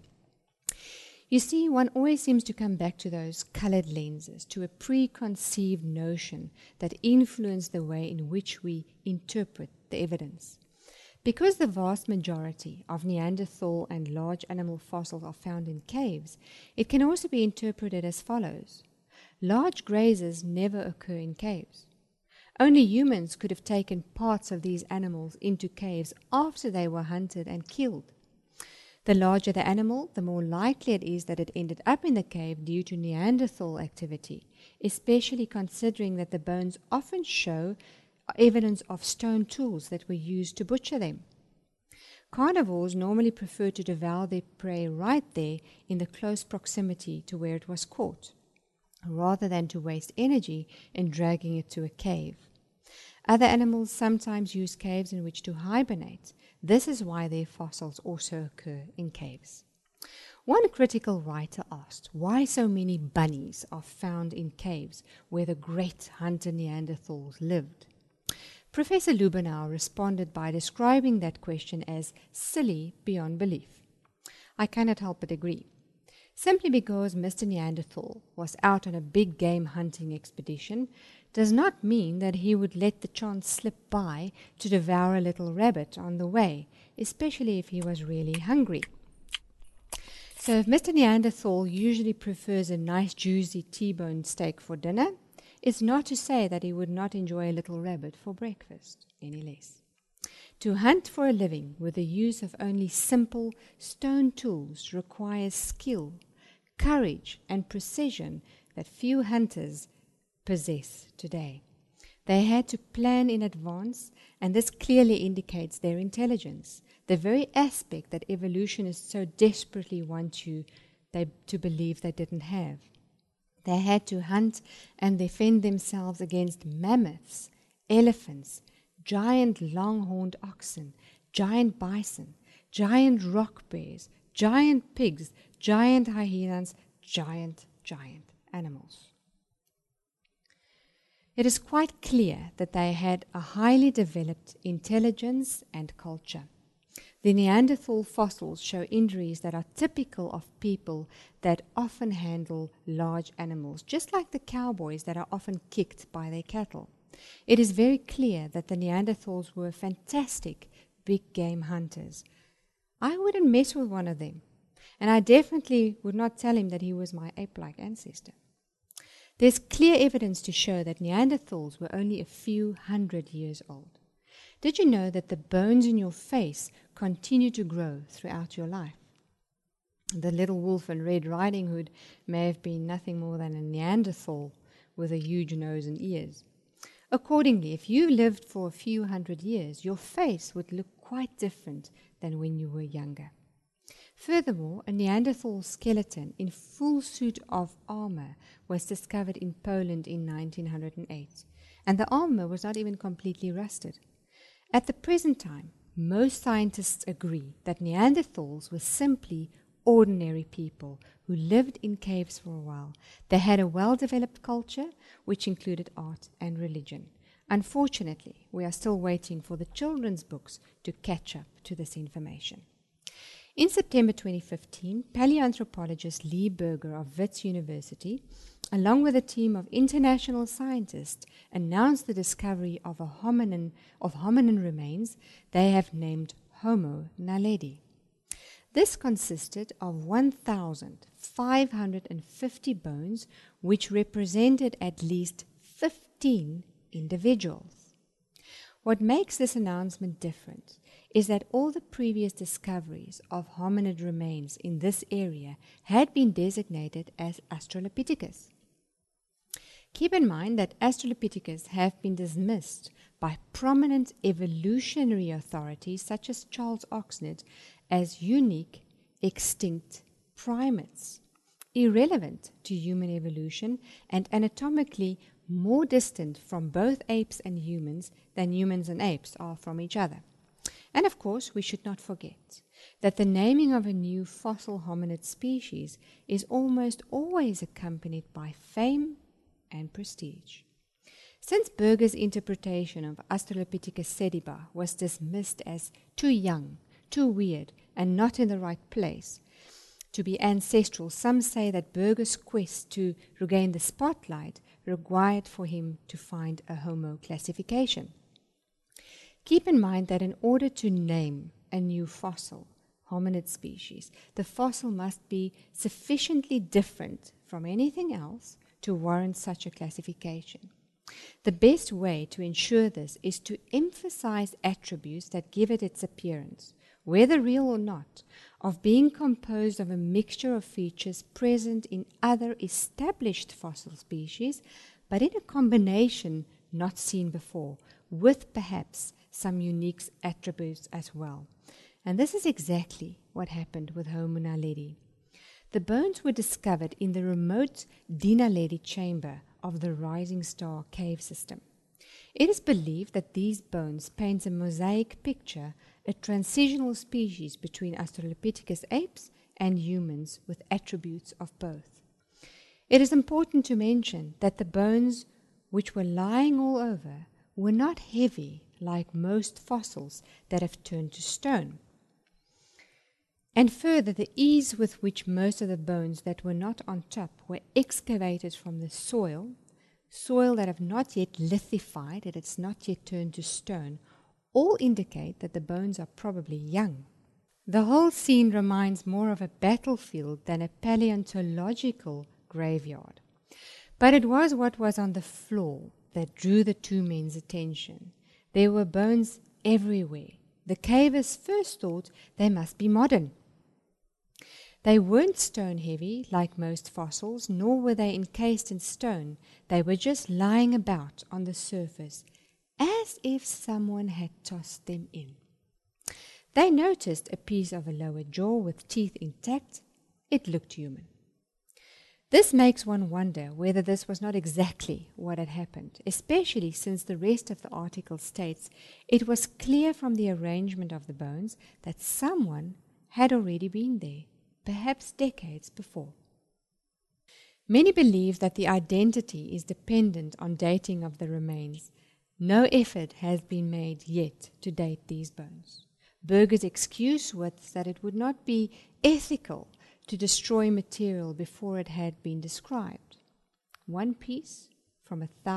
You see, one always seems to come back to those colored lenses, to a preconceived notion that influence the way in which we interpret the evidence. Because the vast majority of Neanderthal and large animal fossils are found in caves, it can also be interpreted as follows. Large grazers never occur in caves. Only humans could have taken parts of these animals into caves after they were hunted and killed. The larger the animal, the more likely it is that it ended up in the cave due to Neanderthal activity, especially considering that the bones often show evidence of stone tools that were used to butcher them. Carnivores normally prefer to devour their prey right there in the close proximity to where it was caught, rather than to waste energy in dragging it to a cave. Other animals sometimes use caves in which to hibernate. This is why their fossils also occur in caves. One critical writer asked why so many bunnies are found in caves where the great hunter Neanderthals lived. Professor Lubenow responded by describing that question as silly beyond belief. I cannot help but agree. Simply because Mr. Neanderthal was out on a big game hunting expedition does not mean that he would let the chance slip by to devour a little rabbit on the way, especially if he was really hungry. So if Mr. Neanderthal usually prefers a nice juicy T-bone steak for dinner, it's not to say that he would not enjoy a little rabbit for breakfast, any less. To hunt for a living with the use of only simple stone tools requires skill, courage, and precision that few hunters possess today. They had to plan in advance, and this clearly indicates their intelligence, the very aspect that evolutionists so desperately want you to believe they didn't have. They had to hunt and defend themselves against mammoths, elephants, giant long-horned oxen, giant bison, giant rock bears, giant pigs, giant hyenas, giant animals. It is quite clear that they had a highly developed intelligence and culture. The Neanderthal fossils show injuries that are typical of people that often handle large animals, just like the cowboys that are often kicked by their cattle. It is very clear that the Neanderthals were fantastic big game hunters. I wouldn't mess with one of them, and I definitely would not tell him that he was my ape-like ancestor. There's clear evidence to show that Neanderthals were only a few hundred years old. Did you know that the bones in your face continue to grow throughout your life? The little wolf in Red Riding Hood may have been nothing more than a Neanderthal with a huge nose and ears. Accordingly, if you lived for a few hundred years, your face would look quite different than when you were younger. Furthermore, a Neanderthal skeleton in full suit of armor was discovered in Poland in 1908, and the armor was not even completely rusted. At the present time, most scientists agree that Neanderthals were simply ordinary people who lived in caves for a while. They had a well-developed culture, which included art and religion. Unfortunately, we are still waiting for the children's books to catch up to this information. In September 2015, paleoanthropologist Lee Berger of Wits University, along with a team of international scientists, announced the discovery of hominin remains they have named Homo naledi. This consisted of 1,550 bones, which represented at least 15 individuals. What makes this announcement different is that all the previous discoveries of hominid remains in this area had been designated as Australopithecus. Keep in mind that Australopithecus have been dismissed by prominent evolutionary authorities such as Charles Oxnard as unique, extinct primates, irrelevant to human evolution and anatomically more distant from both apes and humans than humans and apes are from each other. And of course, we should not forget that the naming of a new fossil hominid species is almost always accompanied by fame and prestige. Since Berger's interpretation of Australopithecus sediba was dismissed as too young, too weird, and not in the right place to be ancestral, some say that Berger's quest to regain the spotlight required for him to find a Homo classification. Keep in mind that in order to name a new fossil hominid species, the fossil must be sufficiently different from anything else to warrant such a classification. The best way to ensure this is to emphasize attributes that give it its appearance, whether real or not, of being composed of a mixture of features present in other established fossil species, but in a combination not seen before, with perhaps some unique attributes as well. And this is exactly what happened with Homo naledi. The bones were discovered in the remote Dinaledi chamber of the Rising Star cave system. It is believed that these bones paint a mosaic picture, a transitional species between Australopithecus apes and humans with attributes of both. It is important to mention that the bones, which were lying all over, were not heavy like most fossils that have turned to stone. And further, the ease with which most of the bones that were not on top were excavated from the soil that have not yet lithified, that it's not yet turned to stone, all indicate that the bones are probably young. The whole scene reminds more of a battlefield than a paleontological graveyard. But it was what was on the floor that drew the two men's attention. There were bones everywhere, the cavers first thought they must be modern. They weren't stone-heavy like most fossils, nor were they encased in stone. They were just lying about on the surface, as if someone had tossed them in. They noticed a piece of a lower jaw with teeth intact. It looked human. This makes one wonder whether this was not exactly what had happened, especially since the rest of the article states it was clear from the arrangement of the bones that someone had already been there, perhaps decades before. Many believe that the identity is dependent on dating of the remains. No effort has been made yet to date these bones. Berger's excuse was that it would not be ethical to destroy material before it had been described. One piece from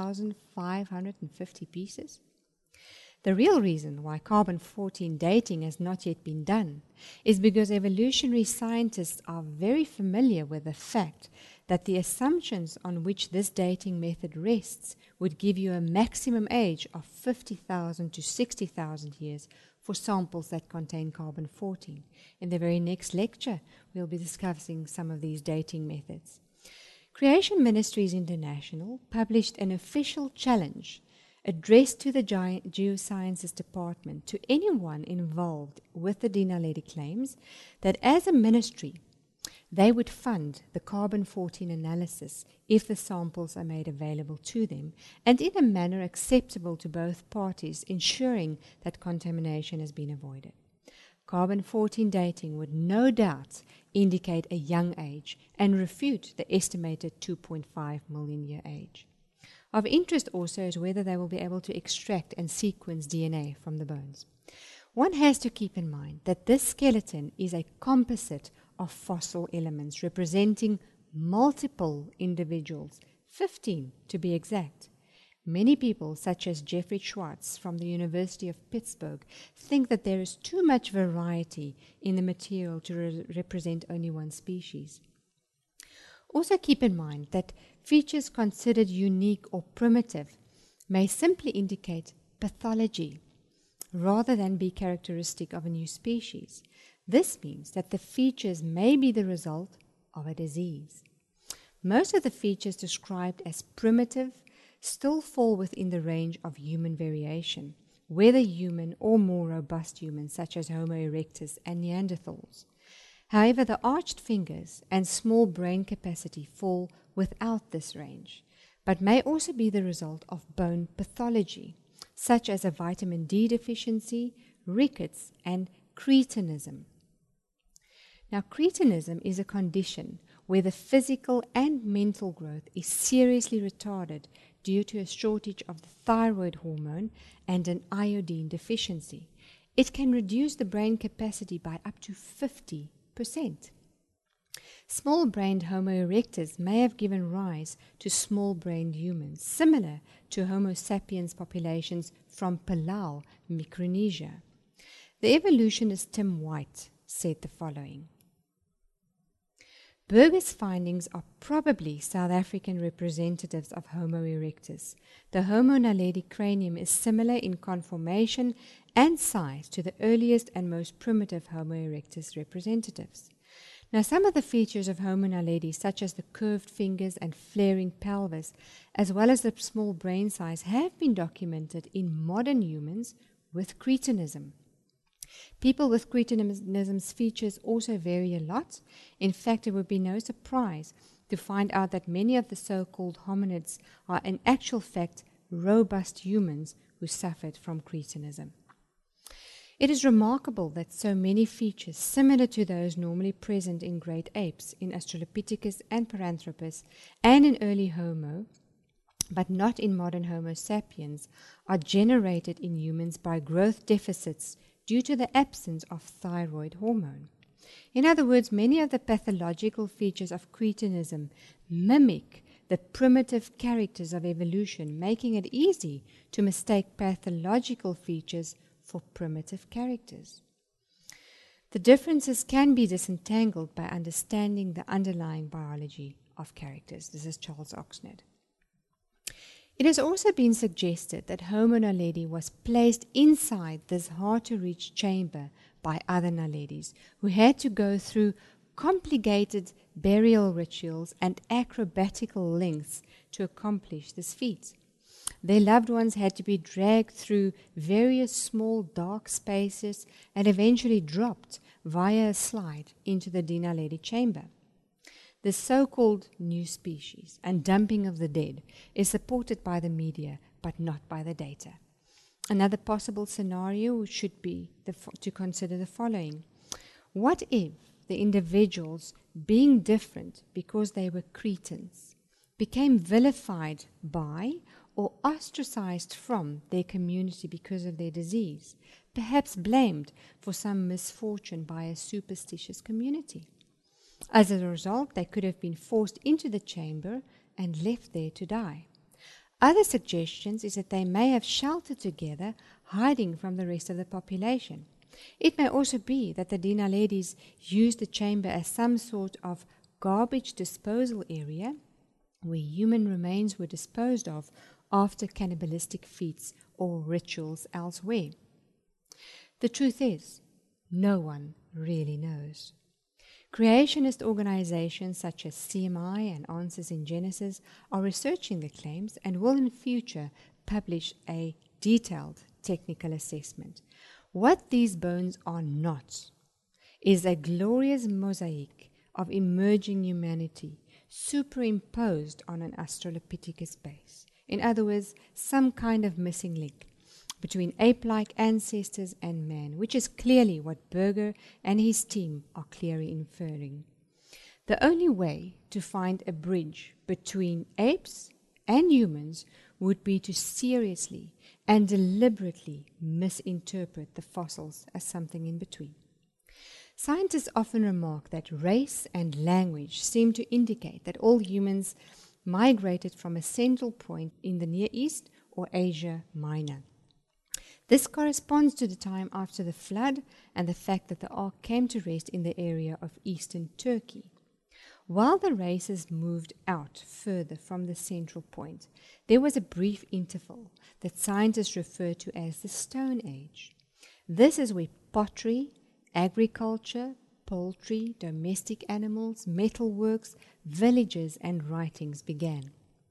1,550 pieces? The real reason why carbon-14 dating has not yet been done is because evolutionary scientists are very familiar with the fact that the assumptions on which this dating method rests would give you a maximum age of 50,000 to 60,000 years for samples that contain carbon-14. In the very next lecture, we'll be discussing some of these dating methods. Creation Ministries International published an official challenge addressed to the Geosciences Department to anyone involved with the Dinaledi claims that as a ministry, they would fund the carbon-14 analysis if the samples are made available to them and in a manner acceptable to both parties, ensuring that contamination has been avoided. Carbon-14 dating would no doubt indicate a young age and refute the estimated 2.5 million year age. Of interest also is whether they will be able to extract and sequence DNA from the bones. One has to keep in mind that this skeleton is a composite of fossil elements representing multiple individuals, 15 to be exact. Many people, such as Jeffrey Schwartz from the University of Pittsburgh, think that there is too much variety in the material to represent only one species. Also keep in mind that features considered unique or primitive may simply indicate pathology rather than be characteristic of a new species. This means that the features may be the result of a disease. Most of the features described as primitive still fall within the range of human variation, whether human or more robust humans such as Homo erectus and Neanderthals. However, the arched fingers and small brain capacity fall without this range, but may also be the result of bone pathology, such as a vitamin D deficiency, rickets, and cretinism. Now, cretinism is a condition where the physical and mental growth is seriously retarded due to a shortage of the thyroid hormone and an iodine deficiency. It can reduce the brain capacity by up to 50%. Small-brained Homo erectus may have given rise to small-brained humans, similar to Homo sapiens populations from Palau, Micronesia. The evolutionist Tim White said the following: Berger's findings are probably South African representatives of Homo erectus. The Homo naledi cranium is similar in conformation and size to the earliest and most primitive Homo erectus representatives. Now, some of the features of Homo naledi, such as the curved fingers and flaring pelvis, as well as the small brain size, have been documented in modern humans with cretinism. People with cretinism's features also vary a lot. In fact, it would be no surprise to find out that many of the so-called hominids are in actual fact robust humans who suffered from cretinism. It is remarkable that so many features similar to those normally present in great apes, in Australopithecus and Paranthropus, and in early Homo, but not in modern Homo sapiens, are generated in humans by growth deficits due to the absence of thyroid hormone. In other words, many of the pathological features of cretinism mimic the primitive characters of evolution, making it easy to mistake pathological features for primitive characters. The differences can be disentangled by understanding the underlying biology of characters. This is Charles Oxnard. It has also been suggested that Homo naledi was placed inside this hard-to-reach chamber by other Naledis, who had to go through complicated burial rituals and acrobatical lengths to accomplish this feat. Their loved ones had to be dragged through various small dark spaces and eventually dropped via a slide into the Dinaledi chamber. The so-called new species and dumping of the dead is supported by the media but not by the data. Another possible scenario should be to consider the following. What if the individuals, being different because they were cretins, became vilified by or ostracized from their community because of their disease, perhaps blamed for some misfortune by a superstitious community? As a result, they could have been forced into the chamber and left there to die. Other suggestions is that they may have sheltered together, hiding from the rest of the population. It may also be that the Dinaledis used the chamber as some sort of garbage disposal area where human remains were disposed of after cannibalistic feats or rituals elsewhere. The truth is, no one really knows. Creationist organizations such as CMI and Answers in Genesis are researching the claims and will in future publish a detailed technical assessment. What these bones are not is a glorious mosaic of emerging humanity superimposed on an Australopithecus base. In other words, some kind of missing link between ape-like ancestors and man, which is clearly what Berger and his team are clearly inferring. The only way to find a bridge between apes and humans would be to seriously and deliberately misinterpret the fossils as something in between. Scientists often remark that race and language seem to indicate that all humans migrated from a central point in the Near East or Asia Minor. This corresponds to the time after the flood and the fact that the ark came to rest in the area of eastern Turkey. While the races moved out further from the central point, there was a brief interval that scientists refer to as the Stone Age. This is where pottery, agriculture, poultry, domestic animals, metalworks, villages, and writings began.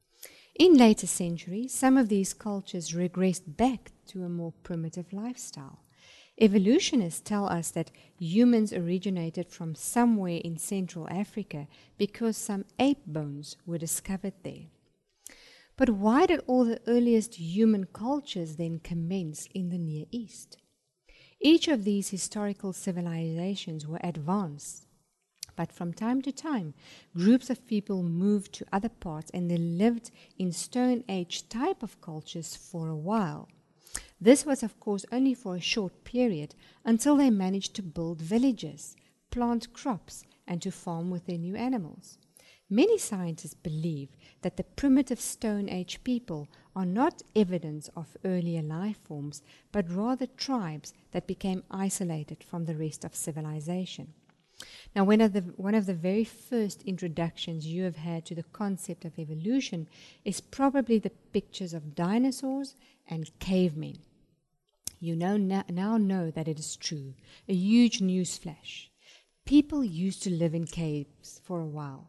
In later centuries, some of these cultures regressed back to a more primitive lifestyle. Evolutionists tell us that humans originated from somewhere in Central Africa because some ape bones were discovered there. But why did all the earliest human cultures then commence in the Near East? Each of these historical civilizations were advanced, but from time to time, groups of people moved to other parts and they lived in Stone Age type of cultures for a while. This was, of course, only for a short period until they managed to build villages, plant crops, and to farm with their new animals. Many scientists believe that the primitive Stone Age people are not evidence of earlier life forms, but rather tribes that became isolated from the rest of civilization. Now, one of the very first introductions you have had to the concept of evolution is probably the pictures of dinosaurs and cavemen. You now know that it is true. A huge news flash. People used to live in caves for a while.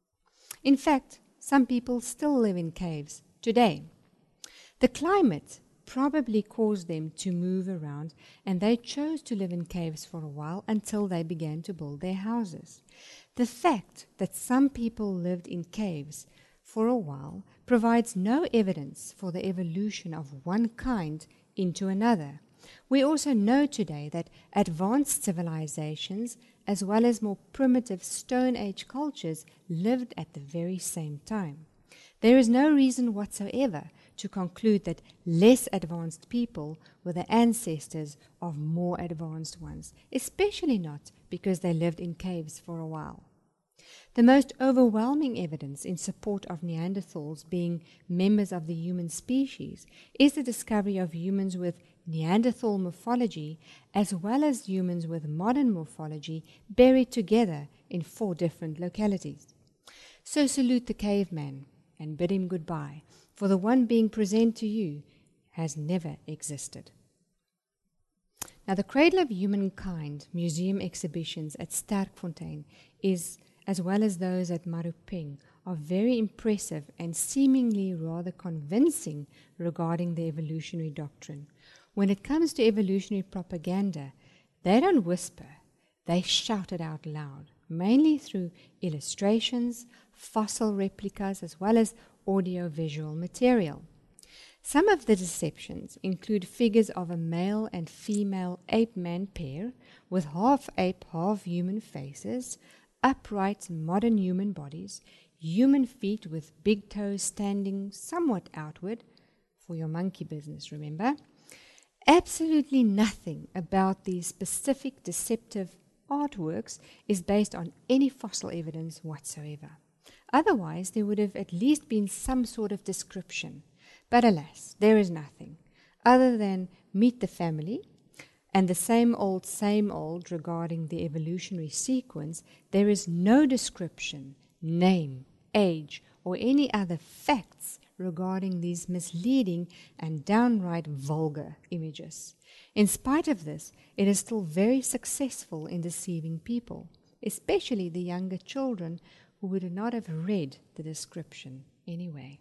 In fact, some people still live in caves today. The climate probably caused them to move around, and they chose to live in caves for a while until they began to build their houses. The fact that some people lived in caves for a while provides no evidence for the evolution of one kind into another. We also know today that advanced civilizations, as well as more primitive Stone Age cultures, lived at the very same time. There is no reason whatsoever to conclude that less advanced people were the ancestors of more advanced ones, especially not because they lived in caves for a while. The most overwhelming evidence in support of Neanderthals being members of the human species is the discovery of humans with Neanderthal morphology as well as humans with modern morphology buried together in 4 different localities. So salute the caveman and bid him goodbye, for the one being presented to you has never existed. Now, the Cradle of Humankind museum exhibitions at Sterkfontein as well as those at Marupeng, are very impressive and seemingly rather convincing regarding the evolutionary doctrine. When it comes to evolutionary propaganda, they don't whisper, they shout it out loud, mainly through illustrations, fossil replicas, as well as audio-visual material. Some of the deceptions include figures of a male and female ape-man pair with half-ape, half-human faces, upright modern human bodies, human feet with big toes standing somewhat outward, for your monkey business, remember? Absolutely nothing about these specific deceptive artworks is based on any fossil evidence whatsoever. Otherwise, there would have at least been some sort of description. But alas, there is nothing, other than meet the family, and the same old regarding the evolutionary sequence. There is no description, name, age, or any other facts regarding these misleading and downright vulgar images. In spite of this, it is still very successful in deceiving people, especially the younger children who would not have read the description anyway.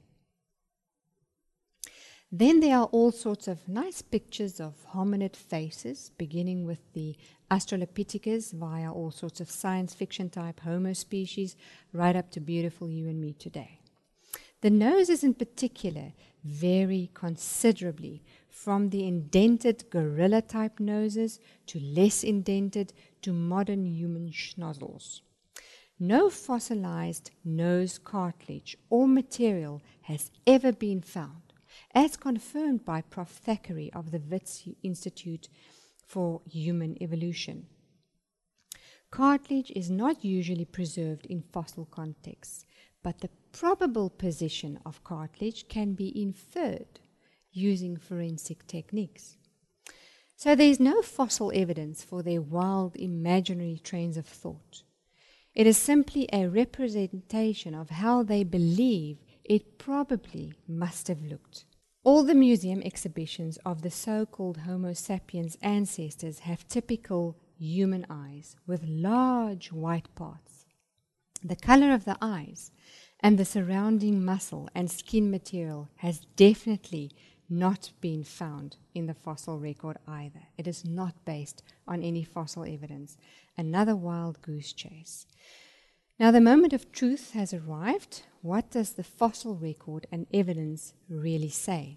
Then there are all sorts of nice pictures of hominid faces, beginning with the Australopithecus via all sorts of science fiction type Homo species, right up to beautiful you and me today. The noses in particular vary considerably from the indented gorilla type noses to less indented to modern human schnozzles. No fossilized nose cartilage or material has ever been found, as confirmed by Prof. Thackeray of the Wits Institute for Human Evolution. Cartilage is not usually preserved in fossil contexts, but the probable position of cartilage can be inferred using forensic techniques. So there is no fossil evidence for their wild imaginary trains of thought. It is simply a representation of how they believe it probably must have looked. All the museum exhibitions of the so-called Homo sapiens ancestors have typical human eyes with large white parts. The color of the eyes and the surrounding muscle and skin material has definitely not been found in the fossil record either. It is not based on any fossil evidence. Another wild goose chase. Now the moment of truth has arrived. What does the fossil record and evidence really say?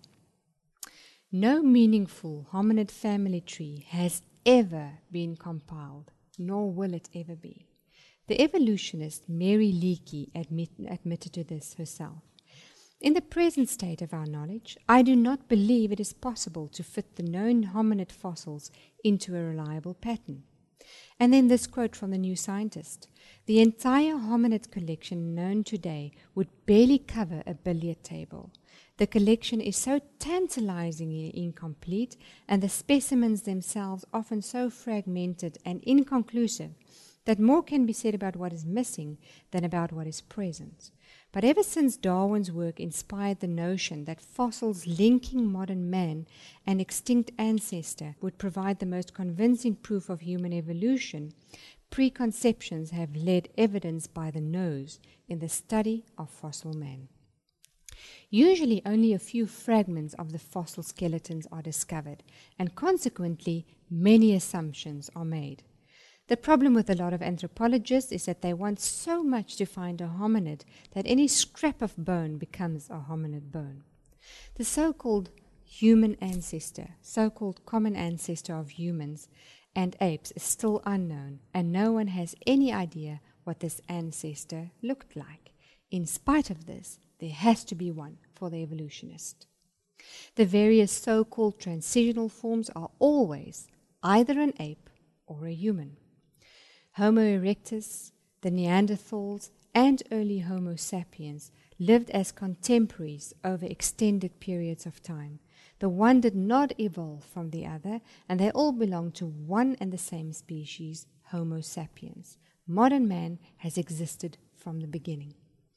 No meaningful hominid family tree has ever been compiled, nor will it ever be. The evolutionist Mary Leakey admitted to this herself. In the present state of our knowledge, I do not believe it is possible to fit the known hominid fossils into a reliable pattern. And then this quote from the New Scientist: the entire hominid collection known today would barely cover a billiard table. The collection is so tantalizingly incomplete, and the specimens themselves often so fragmented and inconclusive, that more can be said about what is missing than about what is present. But ever since Darwin's work inspired the notion that fossils linking modern man and extinct ancestor would provide the most convincing proof of human evolution, preconceptions have led evidence by the nose in the study of fossil man. Usually only a few fragments of the fossil skeletons are discovered, and consequently many assumptions are made. The problem with a lot of anthropologists is that they want so much to find a hominid that any scrap of bone becomes a hominid bone. The so-called human ancestor, so-called common ancestor of humans and apes is still unknown, and no one has any idea what this ancestor looked like. In spite of this, there has to be one for the evolutionist. The various so-called transitional forms are always either an ape or a human. Homo erectus, the Neanderthals, and early Homo sapiens lived as contemporaries over extended periods of time. The one did not evolve from the other, and they all belong to one and the same species, Homo sapiens. Modern man has existed from the beginning.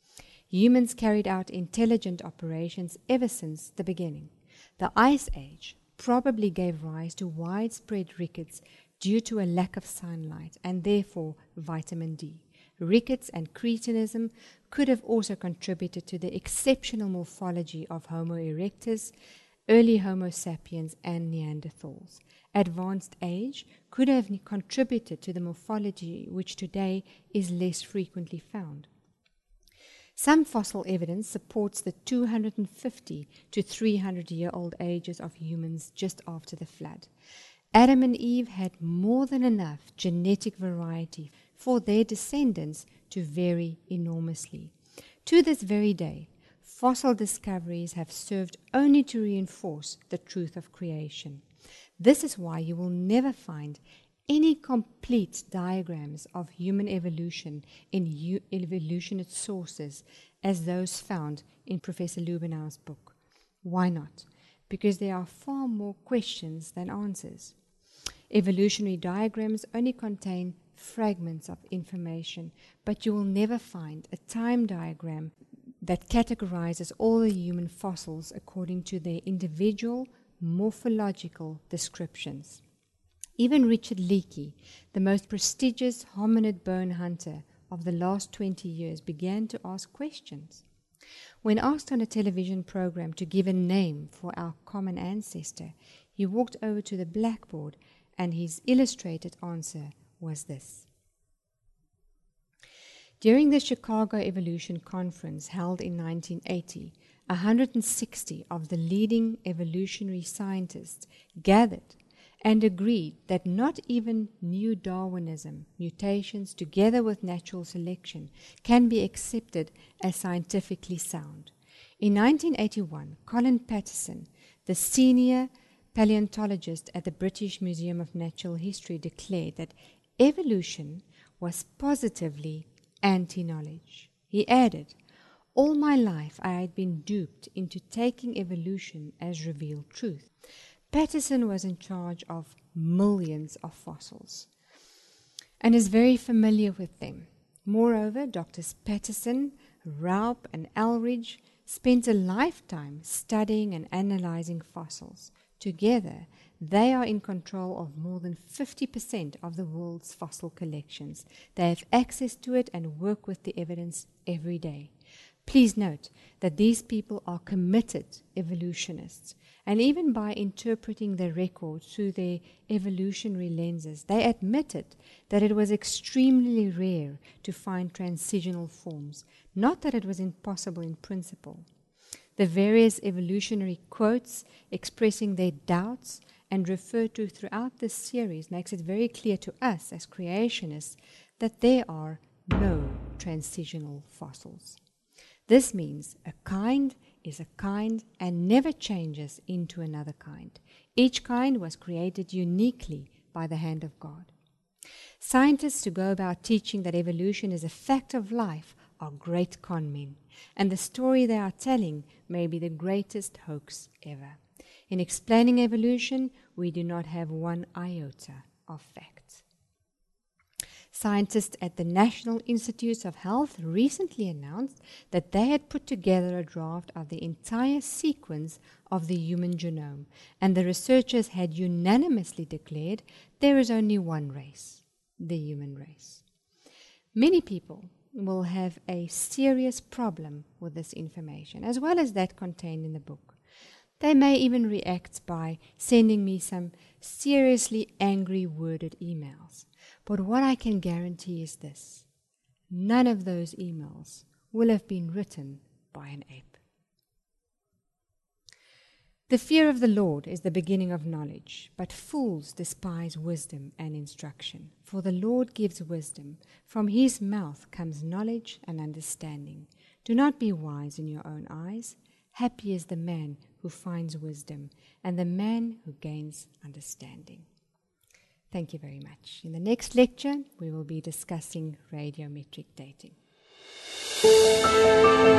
Humans carried out intelligent operations ever since the beginning. The Ice Age probably gave rise to widespread rickets due to a lack of sunlight and therefore vitamin D. Rickets and cretinism could have also contributed to the exceptional morphology of Homo erectus, early Homo sapiens, and Neanderthals. Advanced age could have contributed to the morphology which today is less frequently found. Some fossil evidence supports the 250 to 300-year-old ages of humans just after the flood. Adam and Eve had more than enough genetic variety for their descendants to vary enormously. To this very day, fossil discoveries have served only to reinforce the truth of creation. This is why you will never find any complete diagrams of human evolution in evolutionist sources as those found in Professor Lubinau's book. Why not? Because there are far more questions than answers. Evolutionary diagrams only contain fragments of information, but you will never find a time diagram that categorizes all the human fossils according to their individual morphological descriptions. Even Richard Leakey, the most prestigious hominid bone hunter of the last 20 years, began to ask questions. When asked on a television program to give a name for our common ancestor, he walked over to the blackboard and his illustrated answer was this. During the Chicago Evolution Conference held in 1980, 160 of the leading evolutionary scientists gathered and agreed that not even new Darwinism, mutations together with natural selection, can be accepted as scientifically sound. In 1981, Colin Patterson, the senior paleontologist at the British Museum of Natural History, declared that evolution was positively anti-knowledge. He added, "All my life I had been duped into taking evolution as revealed truth." Patterson was in charge of millions of fossils and is very familiar with them. Moreover, Drs. Patterson, Raup, and Elridge spent a lifetime studying and analyzing fossils. Together, they are in control of more than 50% of the world's fossil collections. They have access to it and work with the evidence every day. Please note that these people are committed evolutionists, and even by interpreting the record through their evolutionary lenses, they admitted that it was extremely rare to find transitional forms, not that it was impossible in principle. The various evolutionary quotes expressing their doubts and referred to throughout this series makes it very clear to us as creationists that there are no transitional fossils. This means a kind is a kind and never changes into another kind. Each kind was created uniquely by the hand of God. Scientists who go about teaching that evolution is a fact of life are great con men, and the story they are telling may be the greatest hoax ever. In explaining evolution, we do not have one iota of fact. Scientists at the National Institutes of Health recently announced that they had put together a draft of the entire sequence of the human genome, and the researchers had unanimously declared there is only one race, the human race. Many people will have a serious problem with this information, as well as that contained in the book. They may even react by sending me some seriously angry worded emails. But what I can guarantee is this: none of those emails will have been written by an ape. The fear of the Lord is the beginning of knowledge, but fools despise wisdom and instruction. For the Lord gives wisdom. From his mouth comes knowledge and understanding. Do not be wise in your own eyes. Happy is the man who finds wisdom, and the man who gains understanding. Thank you very much. In the next lecture, we will be discussing radiometric dating.